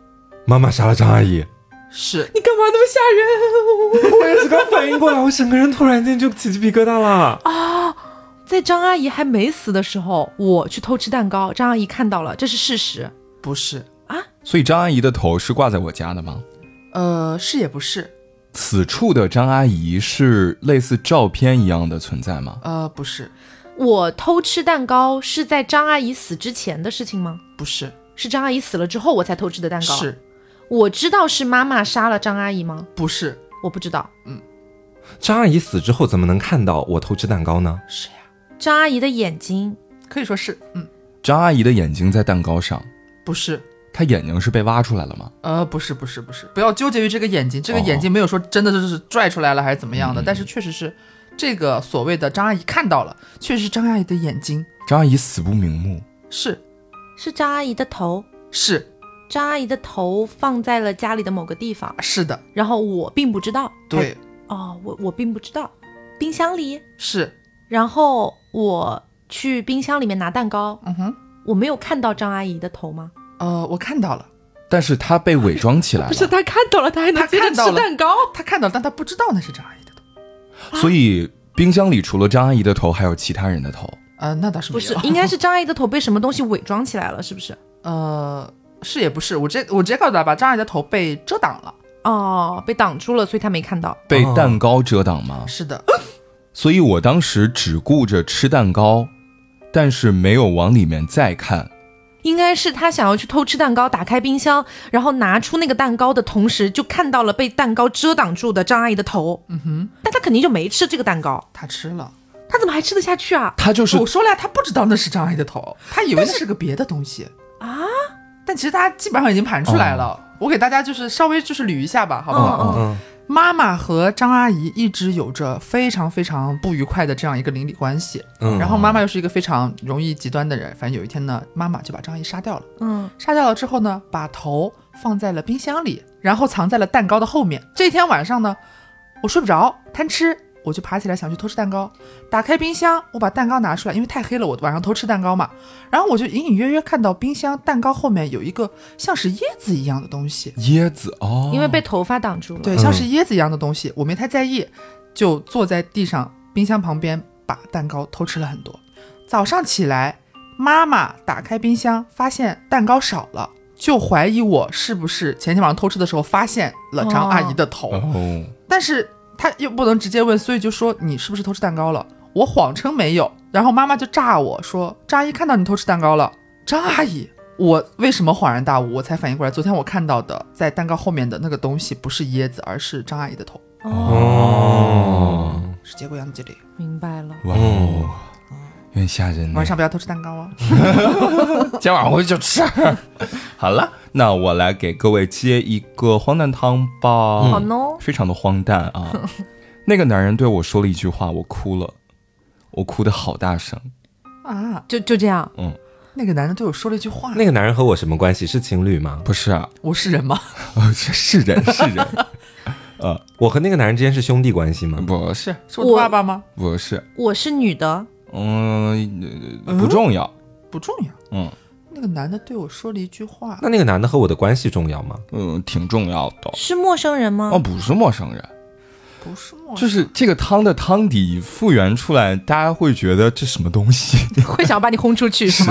妈妈杀了张阿姨。 是。 你干嘛那么吓人？我也是刚反应过来，我整个人突然间就起鸡皮疙瘩了啊！在张阿姨还没死的时候，我去偷吃蛋糕，张阿姨看到了，这是事实。 不是啊？ 所以张阿姨的头是挂在我家的吗？ 是也不是。 此处的张阿姨是类似照片一样的存在吗？ 不是。 我偷吃蛋糕是在张阿姨死之前的事情吗？ 不是。 是张阿姨死了之后我才偷吃的蛋糕。 是。 我知道是妈妈杀了张阿姨吗？ 不是。 我不知道。 张阿姨死之后怎么能看到我偷吃蛋糕呢？ 是呀。 张阿姨的眼睛可以说是。 张阿姨的眼睛在蛋糕上。 不是。 她眼睛是被挖出来了吗？ 不是，不要纠结于这个眼睛，这个眼睛没有说真的就是拽出来了还是怎么样的，但是确实是这个所谓的张阿姨看到了，确实是张阿姨的眼睛。 张阿姨死不瞑目。 是张阿姨的头。 是张阿姨的头放在了家里的某个地方。 是的。 然后我并不知道。 对。 我并不知道。冰箱里。 是。 然后我去冰箱里面拿蛋糕。我没有看到张阿姨的头吗？ 我看到了， 但是她被伪装起来了。 不是，她看到了，她还能接着吃蛋糕。 她看到了，但她不知道那是张阿姨的头。 所以冰箱里除了张阿姨的头，还有其他人的头。 那倒是没有。 不是，应该是张阿姨的头被什么东西伪装起来了，是不是？ 是也不是，我直接告诉他吧，张阿姨的头被遮挡了。 被挡住了，所以她没看到。 被蛋糕遮挡吗？ 是的。 所以我当时只顾着吃蛋糕，但是没有往里面再看。 应该是他想要去偷吃蛋糕，打开冰箱，然后拿出那个蛋糕的同时，就看到了被蛋糕遮挡住的张阿姨的头。但他肯定就没吃这个蛋糕。 他吃了。 他怎么还吃得下去啊？ 他就是我说了呀，他不知道那是张阿姨的头，他以为那是个别的东西啊。但其实大家基本上已经盘出来了。我给大家就是稍微就是捋一下吧，好不好？妈妈和张阿姨一直有着非常非常不愉快的这样一个邻里关系。然后妈妈又是一个非常容易极端的人，反正有一天呢，妈妈就把张阿姨杀掉了。杀掉了之后呢，把头放在了冰箱里，然后藏在了蛋糕的后面。这天晚上呢，我睡不着，贪吃，我就爬起来想去偷吃蛋糕。打开冰箱，我把蛋糕拿出来，因为太黑了，我晚上偷吃蛋糕嘛。然后我就隐隐约约看到冰箱蛋糕后面有一个像是椰子一样的东西。 椰子因为被头发挡住了。 对，像是椰子一样的东西，我没太在意，就坐在地上冰箱旁边把蛋糕偷吃了很多。早上起来，妈妈打开冰箱发现蛋糕少了，就怀疑我是不是前天晚上偷吃的时候发现了张阿姨的头。但是他又不能直接问，所以就说你是不是偷吃蛋糕了？我谎称没有，然后妈妈就炸我说张阿姨看到你偷吃蛋糕了。张阿姨，我为什么恍然大悟？我才反应过来，昨天我看到的在蛋糕后面的那个东西不是椰子，而是张阿姨的头。是结果样子里。 明白了。 哇哦，有点吓人。 晚上不要偷吃蛋糕啊。 今天晚上回去就吃。好了，那我来给各位接一个荒诞汤吧。 好呢， 非常的荒诞啊。那个男人对我说了一句话，我哭了，我哭得好大声啊！ 就这样。 那个男人对我说了一句话。 那个男人和我什么关系？是情侣吗？ 不是啊。 我是人吗？ 是人。 我和那个男人之间是兄弟关系吗？ 不是。 是我的爸爸吗？ 不是。 我是女的。 不重要。 不重要。那个男的对我说了一句话。 那个男的和我的关系重要吗？ 挺重要的。 是陌生人吗？ 不是陌生人。 不是陌生人。 就是这个汤的汤底复原出来，大家会觉得这什么东西？ 会想把你轰出去是吗？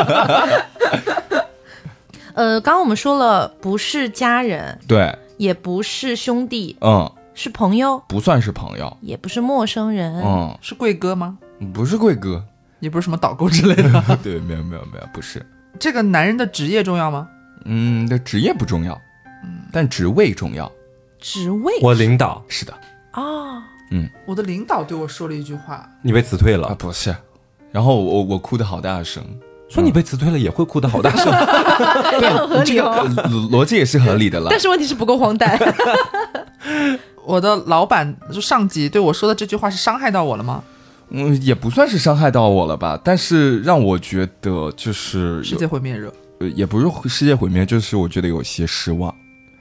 刚刚我们说了，不是家人， 对， 也不是兄弟，是朋友， 不算是朋友， 也不是陌生人， 是贵哥吗？ 不是贵哥， 也不是什么导购之类的。 对，没有，不是。 这个男人的职业重要吗？ 的职业不重要，但职位重要。 职位？ 我领导。 是的。 我的领导对我说了一句话。 你被辞退了？ 不是。然后我哭得好大声。 说你被辞退了也会哭得好大声。 也很合理哦。 逻辑也是合理的了。 但是问题是不够荒诞。 我的老板就上级对我说的这句话是伤害到我了吗？ 也不算是伤害到我了吧，但是让我觉得就是世界毁灭热。 也不是世界毁灭，就是我觉得有些失望，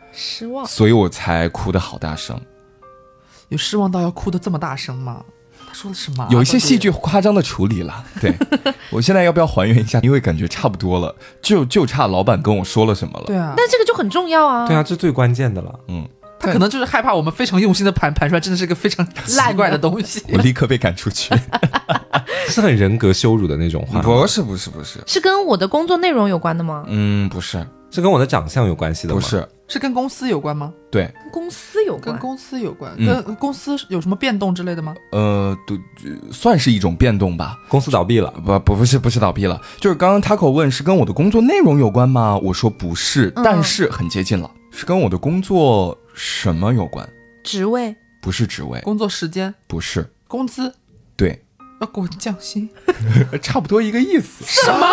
所以我才哭得好大声。 有失望到要哭得这么大声吗？他说的什么？ 有一些戏剧夸张的处理了。对，我现在要不要还原一下？因为感觉差不多了，就差老板跟我说了什么了。 对啊， 但这个就很重要啊。 对啊，这最关键的了。 他可能就是害怕我们非常用心的盘出来，真的是个非常奇怪的东西。 我立刻被赶出去。 是很人格羞辱的那种话。 不是， 是跟我的工作内容有关的吗？ 不是， 是跟我的长相有关系的吗？ 不是， 是跟公司有关吗？ 对， 跟公司有关， 跟公司有关，跟公司有什么变动之类的吗？ 算是一种变动吧。 公司倒闭了？ 不是倒闭了，就是刚刚 Taco 问是跟我的工作内容有关吗？我说不是，但是很接近了，是跟我的工作什么有关？ 职位？ 不是职位。 工作时间？ 不是。 工资？ 对。 要给我降薪？ 差不多一个意思。 什么？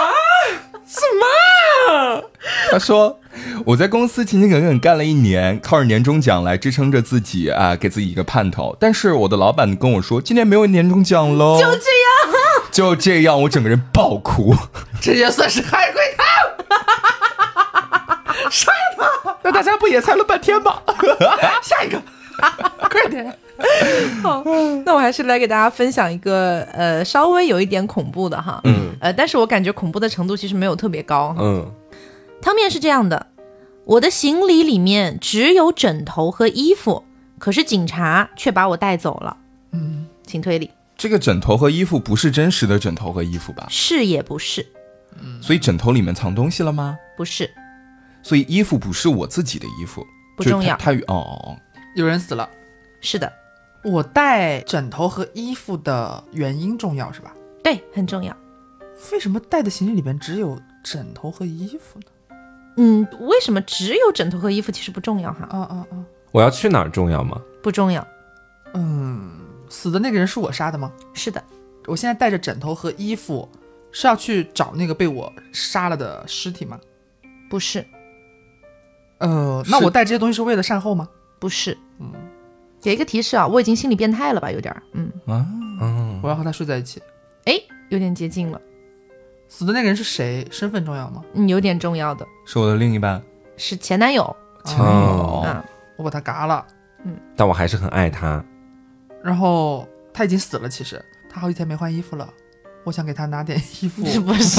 他说我在公司勤勤恳恳干了1年，靠着年终奖来支撑着自己啊，给自己一个盼头。但是我的老板跟我说，今年没有年终奖喽。就这样，我整个人爆哭。 这也算是海龟汤？杀他！那大家不也猜了半天吗？下一个，快点。 好，那我还是来给大家分享一个稍微有一点恐怖的哈，但是我感觉恐怖的程度其实没有特别高哈。汤面是这样的，我的行李里面只有枕头和衣服，可是警察却把我带走了。请推理。 这个枕头和衣服不是真实的枕头和衣服吧？ 是也不是。 所以枕头里面藏东西了吗？ 不是。 所以衣服不是我自己的衣服， 不重要。 有人死了。 是的。 我带枕头和衣服的原因重要是吧？ 对，很重要。 为什么带的行李里面只有枕头和衣服呢？ 为什么只有枕头和衣服其实不重要哈。 我要去哪儿重要吗？ 不重要。 死的那个人是我杀的吗？ 是的。 我现在带着枕头和衣服是要去找那个被我杀了的尸体吗？ 不是。 那我带这些东西是为了善后吗？ 不是。给一个提示啊，我已经心理变态了吧，有点我要和他睡在一起。 有点接近了。 死的那个人是谁？身份重要吗？ 有点重要的。 是我的另一半。 是前男友。 我把他嘎了。 但我还是很爱他。 然后他已经死了，其实他好几天没换衣服了，我想给他拿点衣服。 是不是？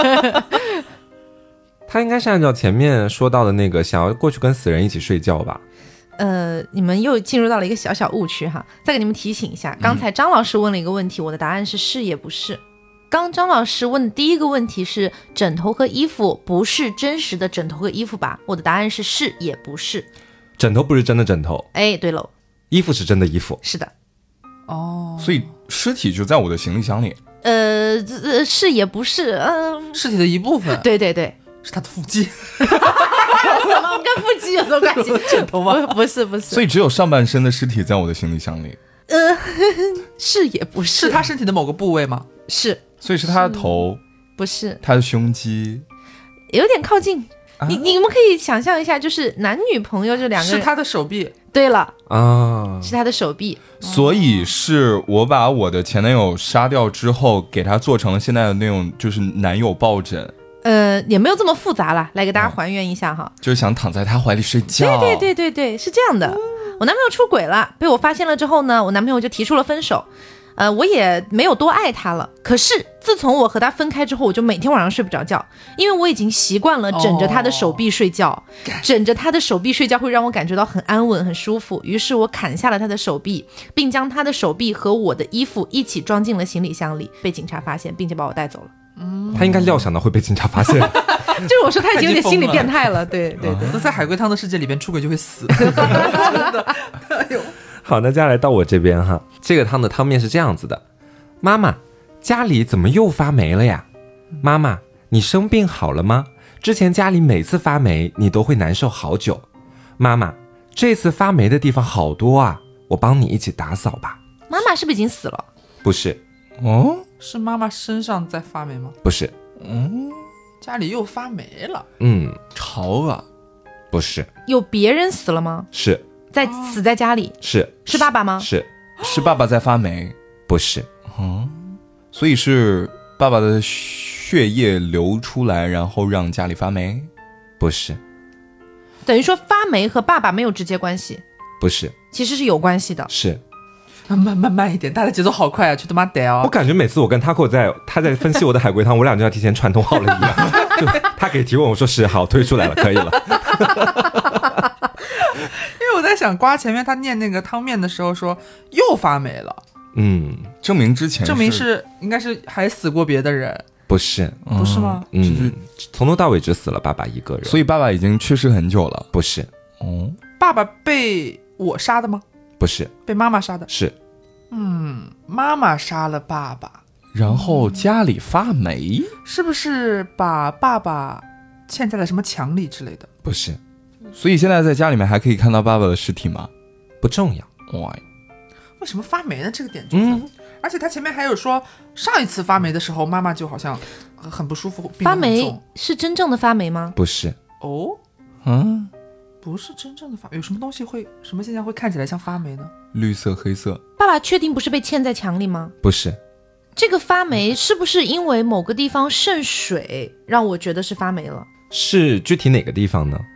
他应该是按照前面说到的那个，想要过去跟死人一起睡觉吧。 你们又进入到了一个小小误区哈，再给你们提醒一下，刚才张老师问了一个问题，我的答案是也不是。刚张老师问的第一个问题是枕头和衣服不是真实的枕头和衣服吧，我的答案是也不是。 枕头不是真的枕头。 对喽。 衣服是真的衣服。 是的。 所以尸体就在我的行李箱里。 是也不是。 尸体的一部分。 对对对。 是他的腹肌。 怎么跟腹肌有什么关系？ 枕头吗？ 不是。 所以只有上半身的尸体在我的行李箱里。 是也不是。 是他身体的某个部位吗？ 是。 所以是他的头？ 不是。 他的胸肌？ 有点靠近。你们可以想象一下，就是男女朋友这两个人。 是他的手臂。 对了啊，是他的手臂。 所以是我把我的前男友杀掉之后，给他做成了现在的那种就是男友抱枕。 也没有这么复杂了，来给大家还原一下哈。 就是想躺在他怀里睡觉。 对，是这样的。我男朋友出轨了，被我发现了之后呢，我男朋友就提出了分手。我也没有多爱他了。可是自从我和他分开之后，我就每天晚上睡不着觉，因为我已经习惯了枕着他的手臂睡觉。枕着他的手臂睡觉会让我感觉到很安稳很舒服，于是我砍下了他的手臂，并将他的手臂和我的衣服一起装进了行李箱里，被警察发现并且把我带走了。 他应该料想到会被警察发现。 就是我说他已经有点心理变态了。对。 那在海龟汤的世界里边出轨就会死。真的。 好，那接下来到我这边哈。这个汤的汤面是这样子的：妈妈，家里怎么又发霉了呀？妈妈，你生病好了吗？之前家里每次发霉你都会难受好久。妈妈，这次发霉的地方好多啊，我帮你一起打扫吧。 妈妈是不是已经死了？ 不是。 是妈妈身上在发霉吗？ 不是。 家里又发霉了。 潮啊。 不是。 有别人死了吗？ 是。 死在家里。 是爸爸吗？ 是爸爸在发霉。 不是。 所以是爸爸的血液流出来，然后让家里发霉。 不是。 等于说发霉和爸爸没有直接关系。 不是。 其实是有关系的。 是。 慢一点，大家节奏好快啊，去他妈得哦！ 我感觉每次我跟Taco他在分析我的海龟汤，我俩就要提前串通好了一样。就他给提问，我说是好，推出来了，可以了。 因为我在想，瓜前面他念那个汤面的时候说又发霉了， 证明之前证明是应该是还死过别的人， 不是不是吗？ 就是从头到尾只死了爸爸一个人， 所以爸爸已经去世很久了。 不是爸爸被我杀的吗？ 不是， 被妈妈杀的。 是妈妈杀了爸爸， 然后家里发霉， 是不是把爸爸嵌在了什么墙里之类的？ 不是， 所以现在在家里面还可以看到爸爸的尸体吗？ 不重要。 哇， 为什么发霉呢？这个点而且他前面还有说，上一次发霉的时候，妈妈就好像很不舒服。 发霉是真正的发霉吗？ 不是。 哦，不是真正的发霉，有什么东西会什么现象会看起来像发霉呢？ 绿色、黑色。 爸爸确定不是被嵌在墙里吗？ 不是。 这个发霉是不是因为某个地方渗水让我觉得是发霉了？ 是具体哪个地方呢？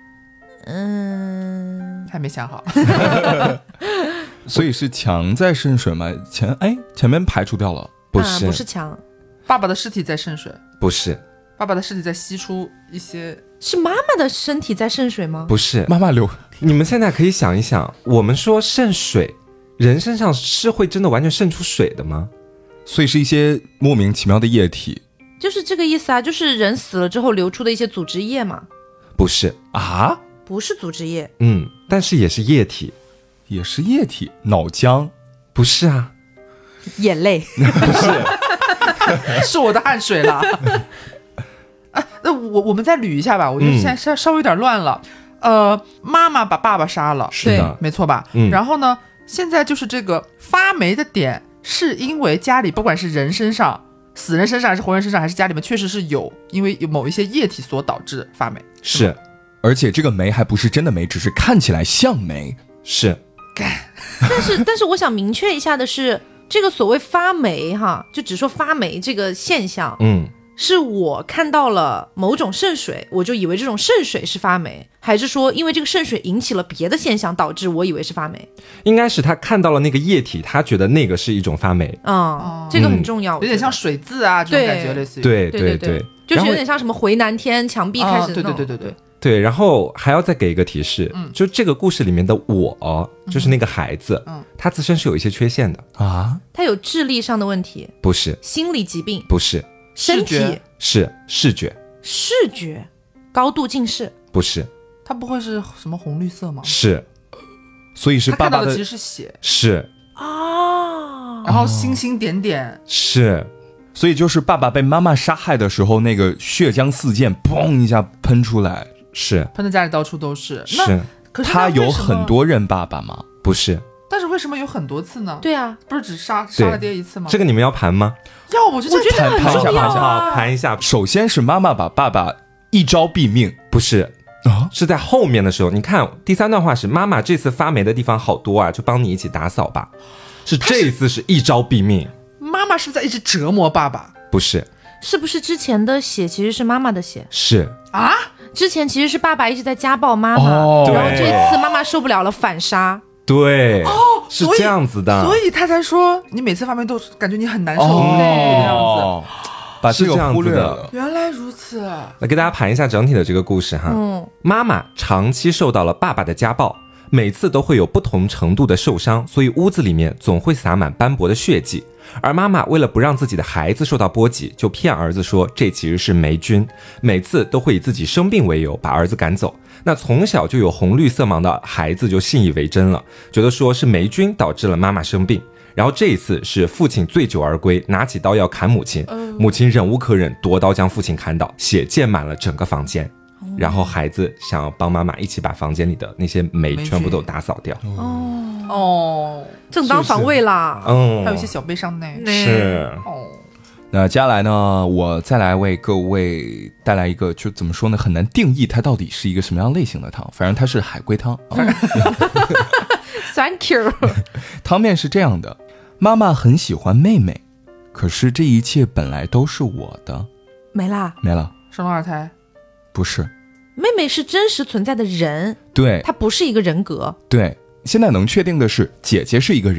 还没想好。 所以是墙在渗水吗？前面排除掉了。 不是， 不是墙。 爸爸的尸体在渗水。 不是。 爸爸的尸体在吸出一些。 是妈妈的身体在渗水吗？ 不是， 妈妈流。 你们现在可以想一想，我们说渗水，人身上是会真的完全渗出水的吗？ 所以是一些莫名其妙的液体。 就是这个意思啊，就是人死了之后流出的一些组织液嘛。 不是啊， 不是组织液。 但是也是液体。 也是液体。脑浆。 不是啊。 眼泪。 不是。 是我的汗水了。那我们再捋一下吧，我觉得现在稍微有点乱了。妈妈把爸爸杀了， 是的， 没错吧？然后呢，现在就是这个发霉的点，是因为家里不管是人身上、死人身上还是活人身上，还是家里面确实是因为有某一些液体所导致发霉。 是， 而且这个霉还不是真的霉，只是看起来像霉。 是。 但是我想明确一下的是，这个所谓发霉哈，就只说发霉这个现象，是我看到了某种渗水，我就以为这种渗水是发霉，还是说因为这个渗水引起了别的现象，导致我以为是发霉？ 应该是他看到了那个液体，他觉得那个是一种发霉。 这个很重要， 有点像水渍啊这种感觉，类似于对， 就是有点像什么回南天墙壁开始弄。 对，然后还要再给一个提示，就这个故事里面的我，就是那个孩子，他自身是有一些缺陷的啊。 他有智力上的问题？ 不是。 心理疾病？ 不是。 身体？ 是视觉。 视觉？高度近视？ 不是。 他不会是什么红绿色吗？ 是。 所以是爸爸他看到的其实是血。 是啊。 然后星星点点。 是。 所以就是爸爸被妈妈杀害的时候，那个血浆四溅，砰一下喷出来。 是。 喷的家里到处都是。 是。 可是他有很多任爸爸吗？ 不是。 但是为什么有很多次呢？ 对啊， 不是只杀了爹一次吗？ 这个你们要盘吗？ 要，我觉得很重要啊。 盘一下。 首先是妈妈把爸爸一招毙命， 不是是在后面的时候。你看第3段话是妈妈这次发霉的地方好多啊，就帮你一起打扫吧。是这一次是一招毙命。 妈妈是不是在一直折磨爸爸？ 不是。 是不是之前的血其实是妈妈的血？ 是啊， 之前其实是爸爸一直在家暴妈妈，然后这次妈妈受不了了反杀。 对，是这样子的， 所以他才说你每次发霉都感觉你很难受，这样子， 把这个忽略了。 原来如此。 来给大家盘一下整体的这个故事哈。妈妈长期受到了爸爸的家暴，每次都会有不同程度的受伤，所以屋子里面总会洒满斑驳的血迹。而妈妈为了不让自己的孩子受到波及，就骗儿子说这其实是霉菌，每次都会以自己生病为由把儿子赶走。那从小就有红绿色盲的孩子就信以为真了，觉得说是霉菌导致了妈妈生病。然后这一次是父亲醉酒而归，拿起刀要砍母亲，母亲忍無可忍，夺刀将父亲砍倒，血溅满了整个房间。然后孩子想要帮妈妈一起把房间里的那些霉全部都打扫掉。 正当防卫啦。 还有一些小悲伤呢。 是。 那接下来呢，我再来为各位带来一个，就怎么说呢，很难定义它到底是一个什么样类型的汤，反正它是海龟汤。 Thank you。 汤面是这样的：妈妈很喜欢妹妹，可是这一切本来都是我的。 没啦？ 没了。 生了2胎？ 不是。 妹妹是真实存在的人， 对， 她不是一个人格。 对，现在能确定的是，姐姐是一个人，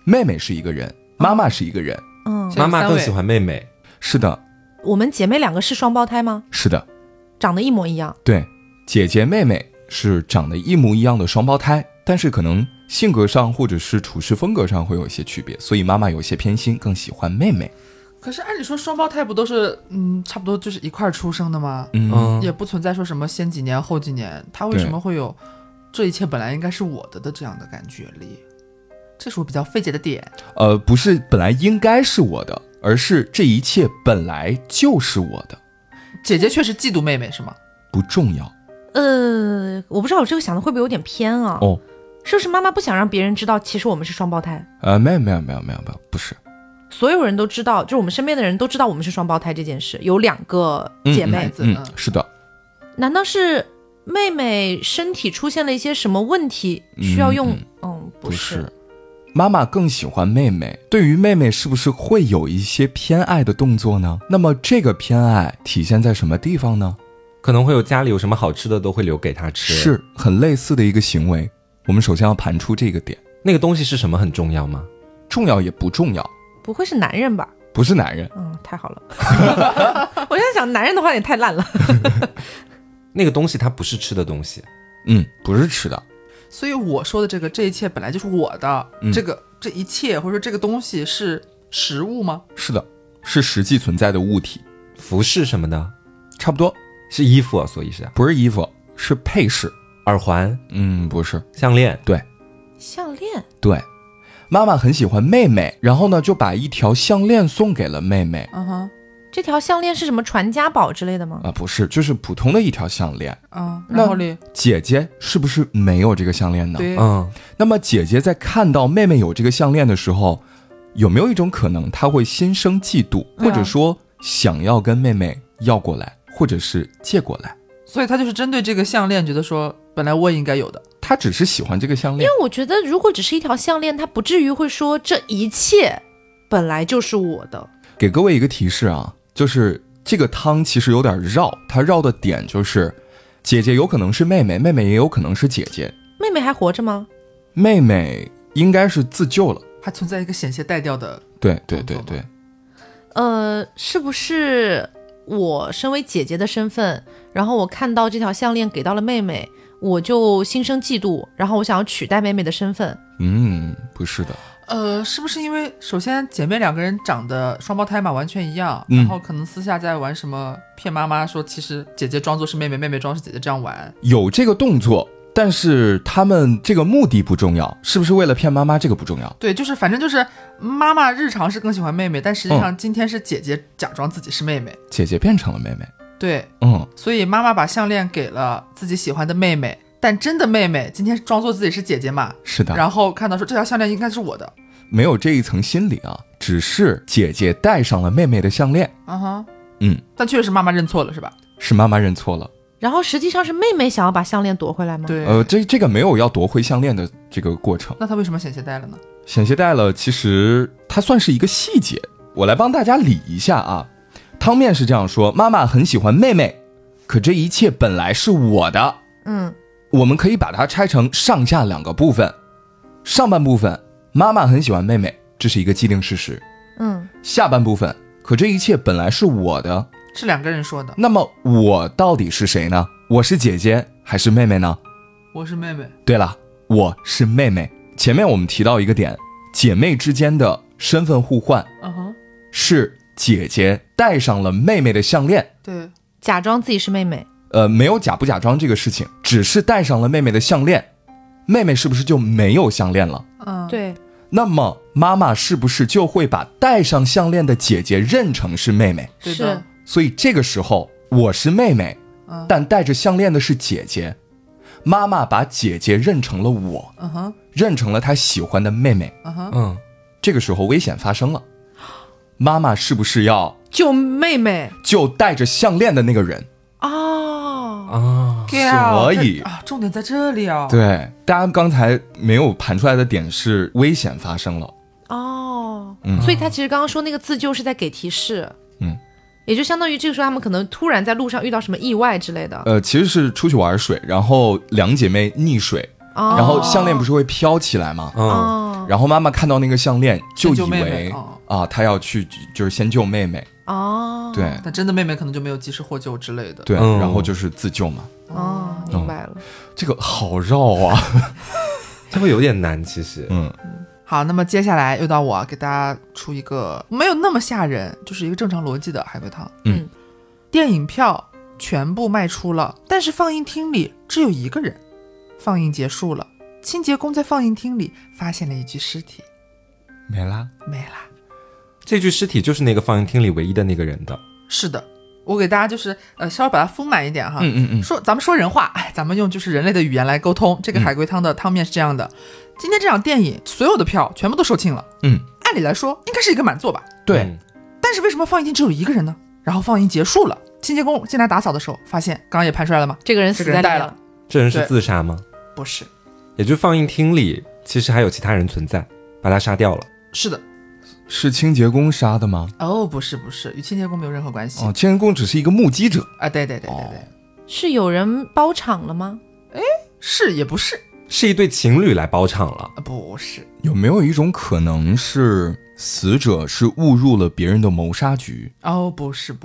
妹妹是一个人，妈妈是一个人。 妈妈更喜欢妹妹。 是的。 我们姐妹两个是双胞胎吗？ 是的。 长得一模一样。 对，姐姐妹妹是长得一模一样的双胞胎，但是可能性格上或者是处事风格上会有一些区别，所以妈妈有些偏心，更喜欢妹妹。 可是按理说双胞胎不都是差不多就是一块出生的吗？也不存在说什么先几年后几年，他为什么会有这一切本来应该是我的这样的感觉里？这是我比较费解的点。 不是本来应该是我的，而是这一切本来就是我的。 姐姐确实嫉妒妹妹是吗？ 不重要。 我不知道我这个想的会不会有点偏啊？是不是妈妈不想让别人知道其实我们是双胞胎？ 没有，不是。 所有人都知道，就是我们身边的人都知道我们是双胞胎这件事，有2个姐妹。 是的。 难道是妹妹身体出现了一些什么问题，需要用？不是。 妈妈更喜欢妹妹，对于妹妹是不是会有一些偏爱的动作呢？那么这个偏爱体现在什么地方呢？ 可能会有家里有什么好吃的都会留给她吃， 是很类似的一个行为。我们首先要盘出这个点。 那个东西是什么很重要吗？ 重要也不重要。 不会是男人吧？ 不是男人。 太好了。我现在想男人的话也太烂了。 那个东西它不是吃的东西。 不是吃的。 所以我说的这一切本来就是我的。这一切或者说这个东西是实物吗？ 是的，是实际存在的物体。 服饰什么的？ 差不多。 是衣服，所以是不是衣服，是配饰。 耳环？ 不是。 项链？ 对。 项链？ 对。妈妈很喜欢妹妹，然后呢就把一条项链送给了妹妹。 这条项链是什么传家宝之类的吗？ 不是，就是普通的一条项链。 然后呢？ 姐姐是不是没有这个项链呢？ 对。 那么姐姐在看到妹妹有这个项链的时候，有没有一种可能她会心生嫉妒，或者说想要跟妹妹要过来，或者是借过来？ 所以她就是针对这个项链觉得说本来我也应该有的。 她只是喜欢这个项链。 因为我觉得如果只是一条项链，她不至于会说这一切本来就是我的。 给各位一个提示啊，就是这个汤其实有点绕，它绕的点就是姐姐有可能是妹妹，妹妹也有可能是姐姐。 妹妹还活着吗？ 妹妹应该是自救了， 还存在一个险些带掉的。 对。 是不是我身为姐姐的身份，然后我看到这条项链给到了妹妹，我就心生嫉妒，然后我想要取代妹妹的身份？ 不是的。 是不是因为首先姐妹2个人长得双胞胎嘛，完全一样，然后可能私下在玩什么骗妈妈说其实姐姐装作是妹妹，妹妹装是姐姐，这样玩？ 有这个动作，但是他们这个目的不重要，是不是为了骗妈妈这个不重要。 对，就是反正就是妈妈日常是更喜欢妹妹，但实际上今天是姐姐假装自己是妹妹， 姐姐变成了妹妹。 对。所以妈妈把项链给了自己喜欢的妹妹，但真的妹妹今天装作自己是姐姐嘛。 是的。 然后看到说这条项链应该是我的。 没有这一层心理啊，只是姐姐戴上了妹妹的项链。 但确实是妈妈认错了是吧？ 是妈妈认错了。 然后实际上是妹妹想要把项链夺回来吗？ 对。 这个没有要夺回项链的这个过程。 那她为什么险些戴了呢？ 险些戴了，其实它算是一个细节，我来帮大家理一下啊。汤面是这样说：妈妈很喜欢妹妹，可这一切本来是我的。我们可以把它拆成上下2个部分。上半部分，妈妈很喜欢妹妹，这是一个既定事实。下半部分，可这一切本来是我的， 是2个人说的。 那么我到底是谁呢？我是姐姐还是妹妹呢？ 我是妹妹。 对了，我是妹妹。前面我们提到一个点，姐妹之间的身份互换，是姐姐戴上了妹妹的项链。 对。 假装自己是妹妹。 没有假不假装这个事情，只是戴上了妹妹的项链。妹妹是不是就没有项链了？ 对。 那么妈妈是不是就会把戴上项链的姐姐认成是妹妹？ 是。 所以这个时候我是妹妹，但戴着项链的是姐姐。妈妈把姐姐认成了我，认成了她喜欢的妹妹。这个时候危险发生了，妈妈是不是要救妹妹？ 救戴着项链的那个人。所以重点在这里啊。 对，大家刚才没有盘出来的点是危险发生了。 所以他其实刚刚说那个自救是在给提示。也就相当于这个时候他们可能突然在路上遇到什么意外之类的。 其实是出去玩水，然后2姐妹溺水，然后项链不是会飘起来吗？ 然后妈妈看到那个项链就以为妹妹她要去就是先救妹妹。对， 但真的妹妹可能就没有及时获救之类的。 对，然后就是自救嘛。 明白了。 这个好绕啊， 这会有点难其实。 好，那么接下来又到我给大家出一个没有那么吓人，就是一个正常逻辑的海龟汤。电影票全部卖出了，但是放映厅里只有一个人。放映结束了，清洁工在放映厅里发现了一具尸体， 没啦。 这具尸体就是那个放映厅里唯一的那个人的。 是的，我给大家就是稍微把它丰满一点哈。咱们说人话，咱们用就是人类的语言来沟通。这个海龟汤的汤面是这样的：今天这场电影所有的票全部都售罄了。按理来说应该是一个满座吧？ 对。 但是为什么放映厅只有一个人呢？然后放映结束了，清洁工进来打扫的时候，发现刚刚也盘出来了吗？ 这个人死在里面了。 这人是自杀吗？ 不是， 也就是放映厅里其实还有其他人存在，把他杀掉了。 是的。 是清洁工杀的吗？ 不是，与清洁工没有任何关系。 清洁工只是一个目击者啊。对。 是有人包场了吗？ 是也不是， 是一对情侣来包场了。 不是。 有没有一种可能是死者是误入了别人的谋杀局？ 不是。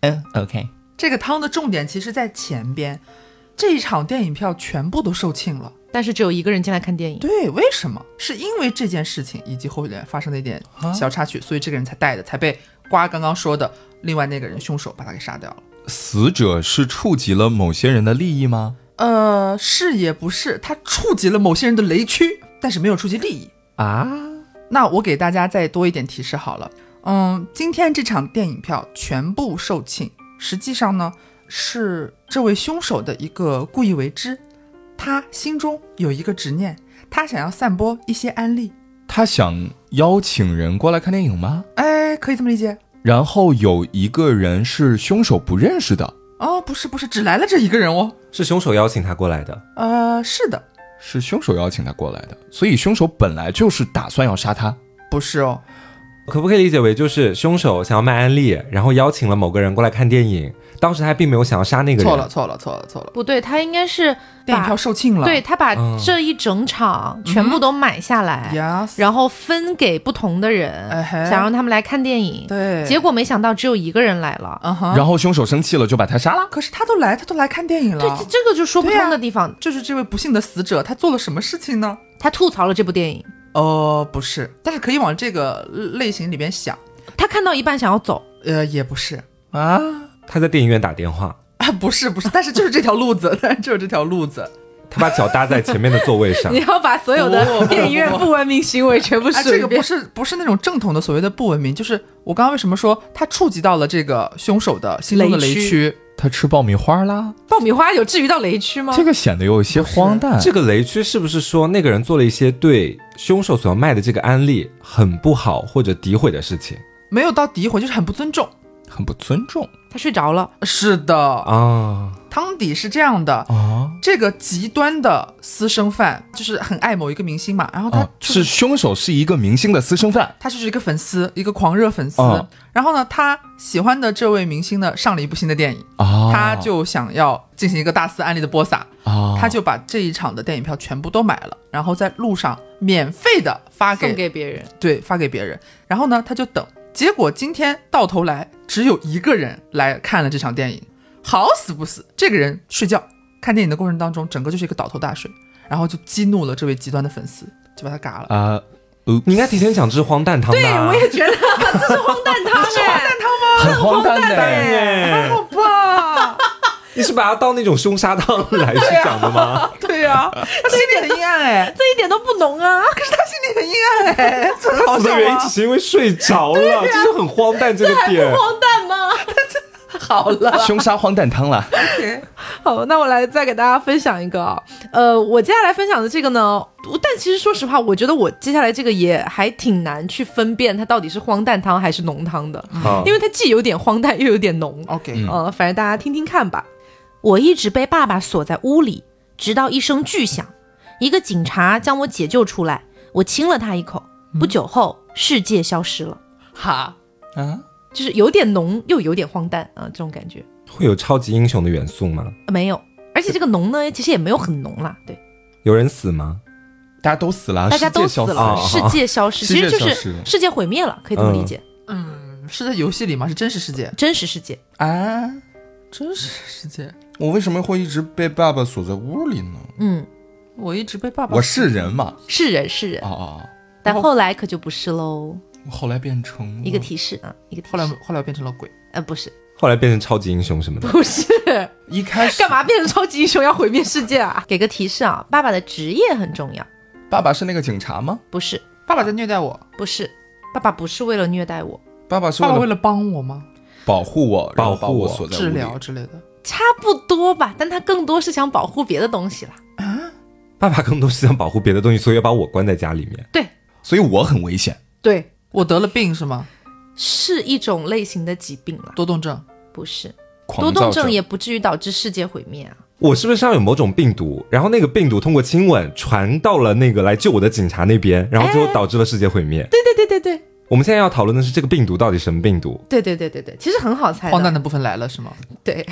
OK。 这个汤的重点其实在前边，这一场电影票全部都售罄了， 但是只有一个人进来看电影。 对，为什么？是因为这件事情以及后面发生的一点小插曲，所以这个人才带的，才被瓜刚刚说的另外那个人凶手把他给杀掉了。 死者是触及了某些人的利益吗？ 是也不是，他触及了某些人的雷区，但是没有触及利益啊。那我给大家再多一点提示好了。今天这场电影票全部售罄，实际上呢是这位凶手的一个故意为之。他心中有一个执念，他想要散播一些安利。 他想邀请人过来看电影吗？ 可以这么理解。 然后有一个人是凶手不认识的。 不是，只来了这一个人哦。 是凶手邀请他过来的。 是的， 是凶手邀请他过来的，所以凶手本来就是打算要杀他。 不是哦。 可不可以理解为就是凶手想要卖安利，然后邀请了某个人过来看电影，当时他并没有想要杀那个人。 错了。 不对，他应该是电影票售罄了。 对，他把这一整场全部都买下来，然后分给不同的人，想让他们来看电影。 对， 结果没想到只有一个人来了。 然后凶手生气了，就把他杀了。 可是他都来看电影了。 对，这个就说不通的地方， 就是这位不幸的死者，他做了什么事情呢？ 他吐槽了这部电影。 不是，但是可以往这个类型里边想。 他看到一半想要走。 也不是啊。他在电影院打电话。 不是，但是就是这条路子， 他把脚搭在前面的座位上。 你要把所有的电影院不文明行为全部数一遍。 这个不是那种正统的所谓的不文明，就是我刚刚为什么说他触及到了这个凶手的心中的雷区。 他吃爆米花啦？ 爆米花有至于到雷区吗？ 这个显得有一些荒诞。 这个雷区是不是说那个人做了一些对凶手所要卖的这个安利很不好或者诋毁的事情？ 没有到诋毁，就是很不尊重。 他睡着了。 是的啊。汤底是这样的啊，这个极端的私生饭就是很爱某一个明星嘛，然后他是凶手是一个明星的私生饭， 他就是一个粉丝，一个狂热粉丝。然后呢，他喜欢的这位明星呢上了一部新的电影，他就想要进行一个大肆安利的播撒，他就把这一场的电影票全部都买了，然后在路上免费的送给别人。 对，发给别人。然后呢，他就等，结果今天到头来只有一个人来看了这场电影。好死不死，这个人睡觉看电影的过程当中，整个就是一个倒头大睡，然后就激怒了这位极端的粉丝，就把他嘎了。 你应该提前讲这是荒诞汤吧？ 对，我也觉得这是荒诞汤。 这是荒诞汤吗？ 很荒诞的还好吧？ 你是把它当那种凶杀汤来去讲的吗？ 对呀，他心里很阴暗这一点都不浓啊。 可是他心里很阴暗他死的原因只是因为睡着了，这就很荒诞这个点。 这还不荒诞吗？ 好了， 凶杀荒诞汤了。 好，那我来再给大家分享一个啊，我接下来分享的这个呢，但其实说实话，我觉得我接下来这个也还挺难去分辨它到底是荒诞汤还是浓汤的，因为它既有点荒诞又有点浓。 OK， 反正大家听听看吧。我一直被爸爸锁在屋里，直到一声巨响，一个警察将我解救出来，我亲了他一口，不久后世界消失了。 哈啊。 就是有点浓又有点荒诞啊，这种感觉。 会有超级英雄的元素吗？ 没有，而且这个浓呢，其实也没有很浓啦。对， 有人死吗？ 大家都死了， 大家都死了，世界消失，其实就是世界毁灭了，可以这么理解。 是在游戏里吗？是真实世界？ 真实世界啊， 真实世界。 我为什么会一直被爸爸锁在屋里呢？ 我一直被爸爸。 我是人嘛？ 是人但后来可就不是喽。 我后来变成一个提示啊，一个提示。 后来我变成了鬼。 不是。 后来变成超级英雄什么的？ 不是。 一开始干嘛变成超级英雄要毁灭世界啊？给个提示啊，爸爸的职业很重要。 爸爸是那个警察吗？ 不是。 爸爸在虐待我？ 不是。爸爸不是为了虐待我。 爸爸是为了帮我吗？ 保护我，然后把我锁在屋里， 治疗之类的。 差不多吧，但他更多是想保护别的东西啦。 爸爸更多是想保护别的东西，所以要把我关在家里面。 对， 所以我很危险。 对， 我得了病是吗？ 是一种类型的疾病了。 多动症？ 不是，多动症也不至于导致世界毁灭啊。 我是不是身上有某种病毒，然后那个病毒通过亲吻传到了那个来救我的警察那边，然后最后导致了世界毁灭？ 对。 我们现在要讨论的是这个病毒到底什么病毒？ 对，其实很好猜的。 荒诞的部分来了是吗？ 对。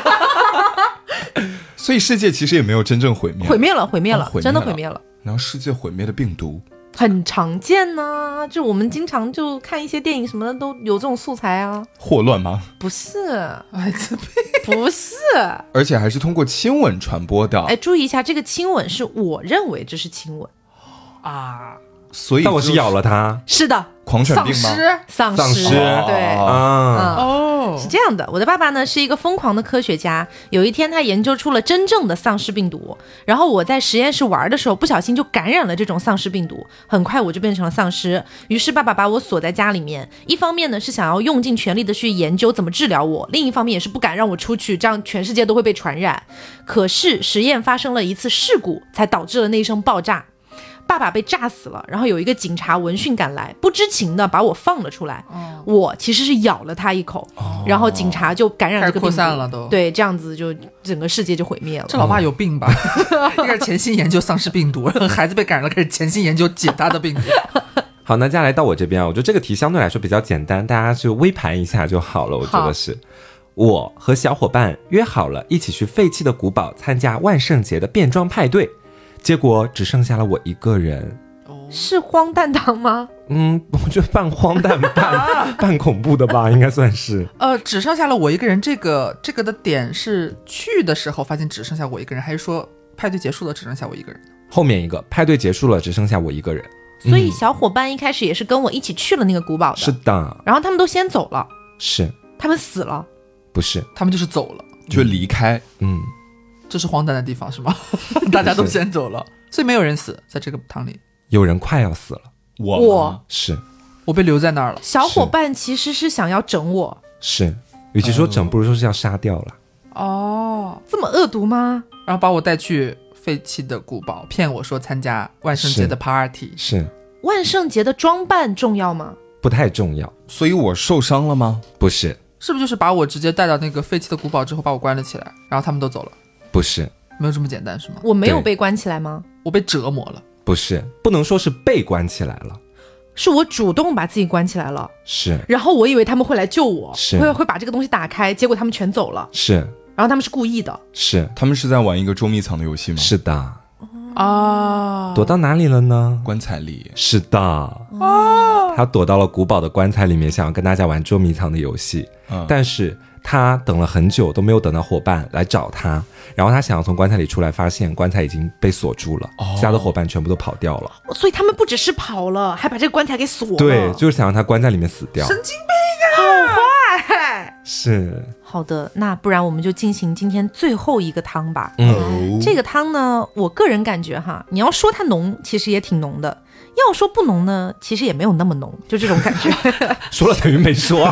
所以世界其实也没有真正毁灭。 毁灭了，真的毁灭了。 然后世界毁灭的病毒很常见呢，就我们经常就看一些电影什么的都有这种素材啊。 霍乱吗？ 不是， 艾滋病不是， 而且还是通过亲吻传播的。 注意一下，这个亲吻是我认为这是亲吻啊， 所以但我是咬了它。 是的。 狂犬病吗？ 丧尸，对是这样的。我的爸爸呢是一个疯狂的科学家，有一天他研究出了真正的丧尸病毒，然后我在实验室玩的时候不小心就感染了这种丧尸病毒，很快我就变成了丧尸。于是爸爸把我锁在家里面，一方面呢是想要用尽全力的去研究怎么治疗我，另一方面也是不敢让我出去，这样全世界都会被传染。可是实验发生了一次事故，才导致了那一声爆炸。爸爸被炸死了，然后有一个警察闻讯赶来，不知情的把我放了出来。我其实是咬了他一口，然后警察就感染了这个病毒， 扩散了都。 对，这样子就整个世界就毁灭了。 这老爸有病吧？应该是潜心研究丧尸病毒，孩子被感染了，开始潜心研究解他的病毒。 好，那接下来到我这边啊，我觉得这个题相对来说比较简单，大家就微盘一下就好了。我觉得是我和小伙伴约好了一起去废弃的古堡参加万圣节的变装派对。结果只剩下了我一个人。 是荒诞堂吗？ 我觉得半荒诞半恐怖的吧，应该算是。 只剩下了我一个人，这个的点是去的时候发现只剩下我一个人，还是说派对结束了只剩下我一个人？ 后面一个派对结束了只剩下我一个人。 所以小伙伴一开始也是跟我一起去了那个古堡的。 是的。 然后他们都先走了。 是。 他们死了？ 不是， 他们就是走了， 就离开。 这是荒诞的地方是吗？大家都先走了，所以没有人死在这个堂里。 有人快要死了。 我是我被留在那儿了。 小伙伴其实是想要整我。 是，与其说整不如说是要杀掉了。 这么恶毒吗？ 然后把我带去废弃的古堡，骗我说参加万圣节的 party。 是。 万圣节的装扮重要吗？ 不太重要。 所以我受伤了吗？ 不是。 是不是就是把我直接带到那个废弃的古堡之后把我关了起来，然后他们都走了？ 不是。 没有这么简单是吗？ 我没有被关起来吗？ 我被折磨了。 不是，不能说是被关起来了， 是我主动把自己关起来了。 是。 然后我以为他们会来救我， 是会把这个东西打开，结果他们全走了。 是。 然后他们是故意的。 是。 他们是在玩一个捉迷藏的游戏吗？ 是的。躲到哪里了呢？ 棺材里。 是的。他躲到了古堡的棺材里面，想要跟大家玩捉迷藏的游戏。但是他等了很久都没有等到伙伴来找他，然后他想要从棺材里出来，发现棺材已经被锁住了，其他的伙伴全部都跑掉了。 所以他们不只是跑了，还把这个棺材给锁了。 对，就是想让他关在里面死掉。 神经病啊！ 好坏。 是。 好的，那不然我们就进行今天最后一个汤吧。这个汤呢，我个人感觉哈，你要说它浓，其实也挺浓的；要说不浓呢，其实也没有那么浓，就这种感觉。 说了等于没说。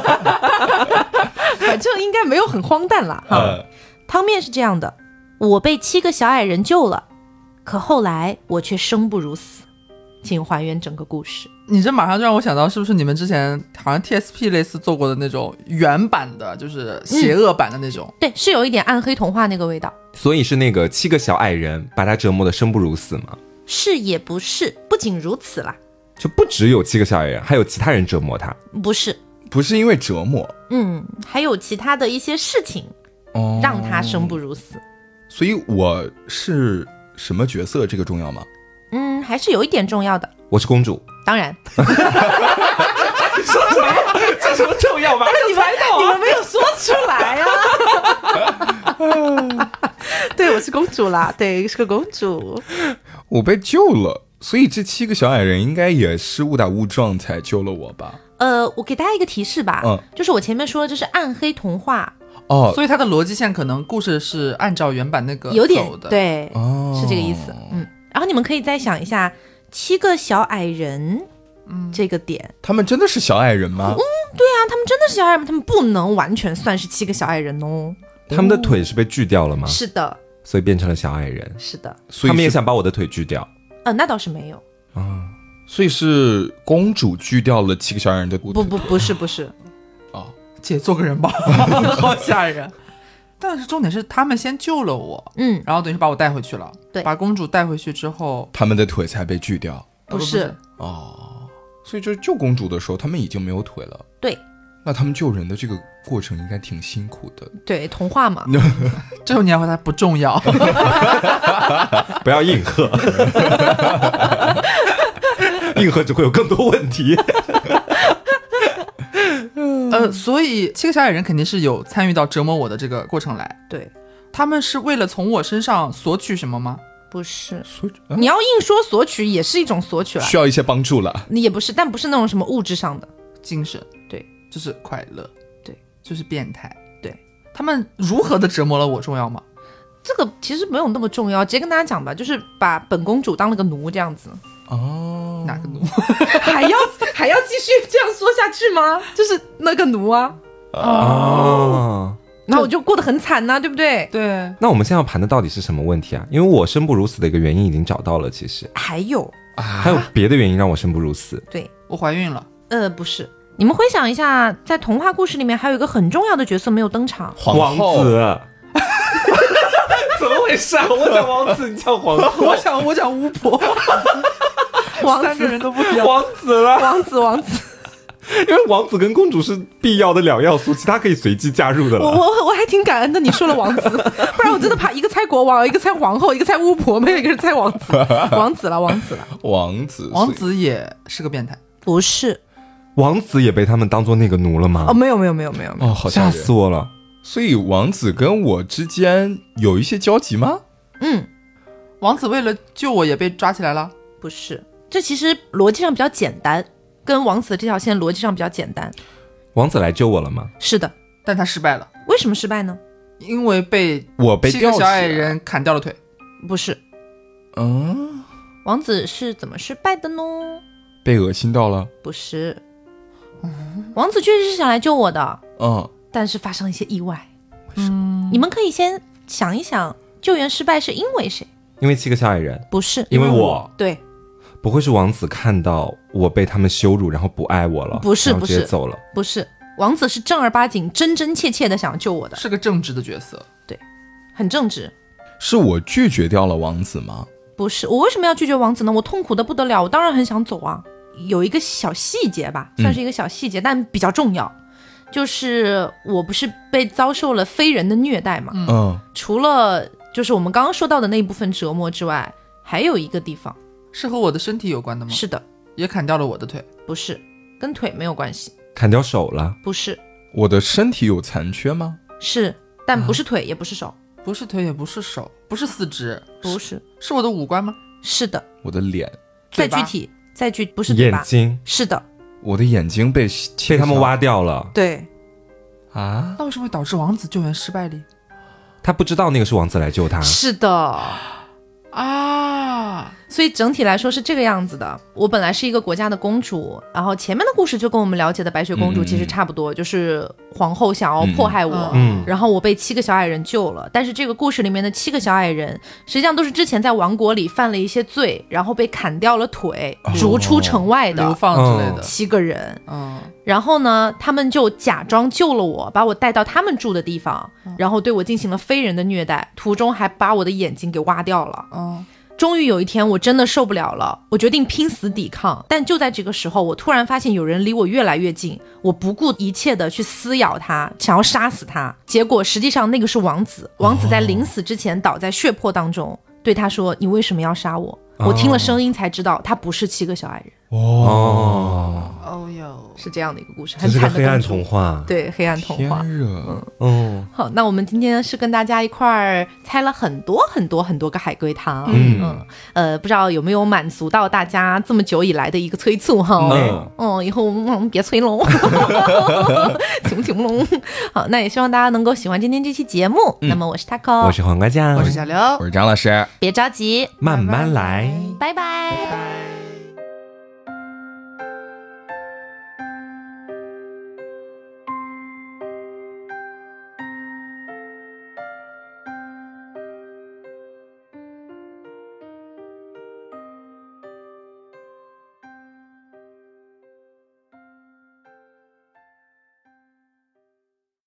反正应该没有很荒诞啦。汤面是这样的：我被7个小矮人救了，可后来我却生不如死。请还原整个故事。 你这马上就让我想到，是不是你们之前好像 TSP 类似做过的那种原版的，就是邪恶版的那种？ 对，是有一点暗黑童话那个味道。 所以是那个7个小矮人把他折磨的生不如死吗？ 是也不是，不仅如此啦， 就不只有7个小矮人，还有其他人折磨他。 不是因为折磨， 还有其他的一些事情，让他生不如死。 所以我是什么角色？这个重要吗？ 还是有一点重要的。 我是公主。 当然。 说什么？这什么重要吗？ 你们没有说出来啊。对，我是公主啦，对，是个公主。 我被救了，所以这7个小矮人应该也是误打误撞才救了我吧？ 我给大家一个提示吧，就是我前面说的这是暗黑童话哦， 所以它的逻辑线可能故事是按照原版那个有点走的， 对，是这个意思。然后你们可以再想一下7个小矮人，这个点， 他们真的是小矮人吗？ 对啊，他们真的是小矮人，他们不能完全算是7个小矮人哦。 他们的腿是被锯掉了吗？ 是的， 所以变成了小矮人。 是的， 所以他们也想把我的腿锯掉。 那倒是没有。 所以是公主锯掉了7个小矮人的骨头？ 不是。 哦，姐做个人吧，好吓人。但是重点是他们先救了我，然后等于是把我带回去了， 对， 把公主带回去之后， 他们的腿才被锯掉？ 不是所以就是救公主的时候，他们已经没有腿了。 对， 那他们救人的这个过程应该挺辛苦的。 对，童话嘛。 这种你还回答不重要， 不要应和，应和只会有更多问题。 所以7个小矮人肯定是有参与到折磨我的这个过程来。 对， 他们是为了从我身上索取什么吗？ 不是，你要硬说索取也是一种索取了， 需要一些帮助了。 你也不是，但不是那种什么物质上的， 精神， 对， 就是快乐， 对， 就是变态， 对。 他们如何的折磨了我重要吗？ 这个其实没有那么重要，直接跟大家讲吧，就是把本公主当了个奴这样子。 哪个奴？ 还要继续这样说下去吗？就是那个奴啊。然后我就过得很惨呐，对不对？ 对。 那我们现在要盘的到底是什么问题啊？因为我生不如死的一个原因已经找到了，其实还有别的原因让我生不如死。 对， 我怀孕了。 不是。你们回想一下，在童话故事里面还有一个很重要的角色没有登场， 王子。怎么回事啊？我讲王子，你讲皇后。 我讲巫婆。 王子 3个人都不一样。 王子了， 王子。 因为王子跟公主是必要的2要素，其他可以随机加入的了。 我还挺感恩的，你说了王子，不然我真的怕一个猜国王，一个猜皇后，一个猜巫婆，没有一个人猜王子。王子了。 王子也是个变态。 不是， 王子也被他们当做那个奴了吗？ 没有。 好吓死我了。 所以王子跟我之间有一些交集吗？ 王子为了救我也被抓起来了？ 不是，这其实逻辑上比较简单，跟王子的这条线逻辑上比较简单。 王子来救我了吗？ 是的， 但他失败了。 为什么失败呢？ 因为我被 7个小矮人砍掉了腿。 不是。王子是怎么失败的呢？ 被恶心到了？ 不是。王子确实是想来救我的，但是发生了一些意外。你们可以先想一想，救援失败是因为谁？ 因为7个小矮人？ 不是， 因为我。 对。 不会是王子看到我被他们羞辱，然后不爱我了？ 不是， 直接走了？ 不是，王子是正儿八经、真真切切的想救我的， 是个正直的角色。 对，很正直。 是我拒绝掉了王子吗？ 不是，我为什么要拒绝王子呢？我痛苦的不得了，我当然很想走啊。有一个小细节吧，算是一个小细节，但比较重要，就是我不是被遭受了非人的虐待嘛？除了就是我们刚刚说到的那一部分折磨之外，还有一个地方是和我的身体有关的吗？ 是的。 也砍掉了我的腿？ 不是，跟腿没有关系。 砍掉手了？ 不是。 我的身体有残缺吗？ 是，但不是腿，也不是手。 不是腿，也不是手，不是四肢。 不是。 是我的五官吗？ 是的。 我的脸？ 再具体，不是嘴巴。 眼睛？ 是的。 我的眼睛被他们挖掉了？ 对。 那为什么会导致王子救援失败哩？ 他不知道那个是王子来救他。 是的。所以整体来说是这个样子的。我本来是一个国家的公主，然后前面的故事就跟我们了解的白雪公主其实差不多，就是皇后想要迫害我，然后我被7个小矮人救了。但是这个故事里面的7个小矮人实际上都是之前在王国里犯了一些罪，然后被砍掉了腿，逐出城外的流放之类的 7个人。然后呢，他们就假装救了我，把我带到他们住的地方，然后对我进行了非人的虐待，途中还把我的眼睛给挖掉了。终于有一天我真的受不了了，我决定拼死抵抗。但就在这个时候，我突然发现有人离我越来越近，我不顾一切的去撕咬他，想要杀死他。结果实际上那个是王子，王子在临死之前倒在血泊当中，对他说：“你为什么要杀我？” 我听了声音才知道他不是7个小矮人。 哦哟， 是这样的一个故事， 很惨的黑暗童话。 对，黑暗童话。好，那我们今天是跟大家一块儿猜了很多个海龟汤。不知道有没有满足到大家这么久以来的一个催促哈？以后别催喽，行喽。好，那也希望大家能够喜欢今天这期节目。那么我是 Taco， 我是黄瓜酱， 我是小刘， 我是张老师。 别着急， 慢慢来， 拜拜。 拜拜。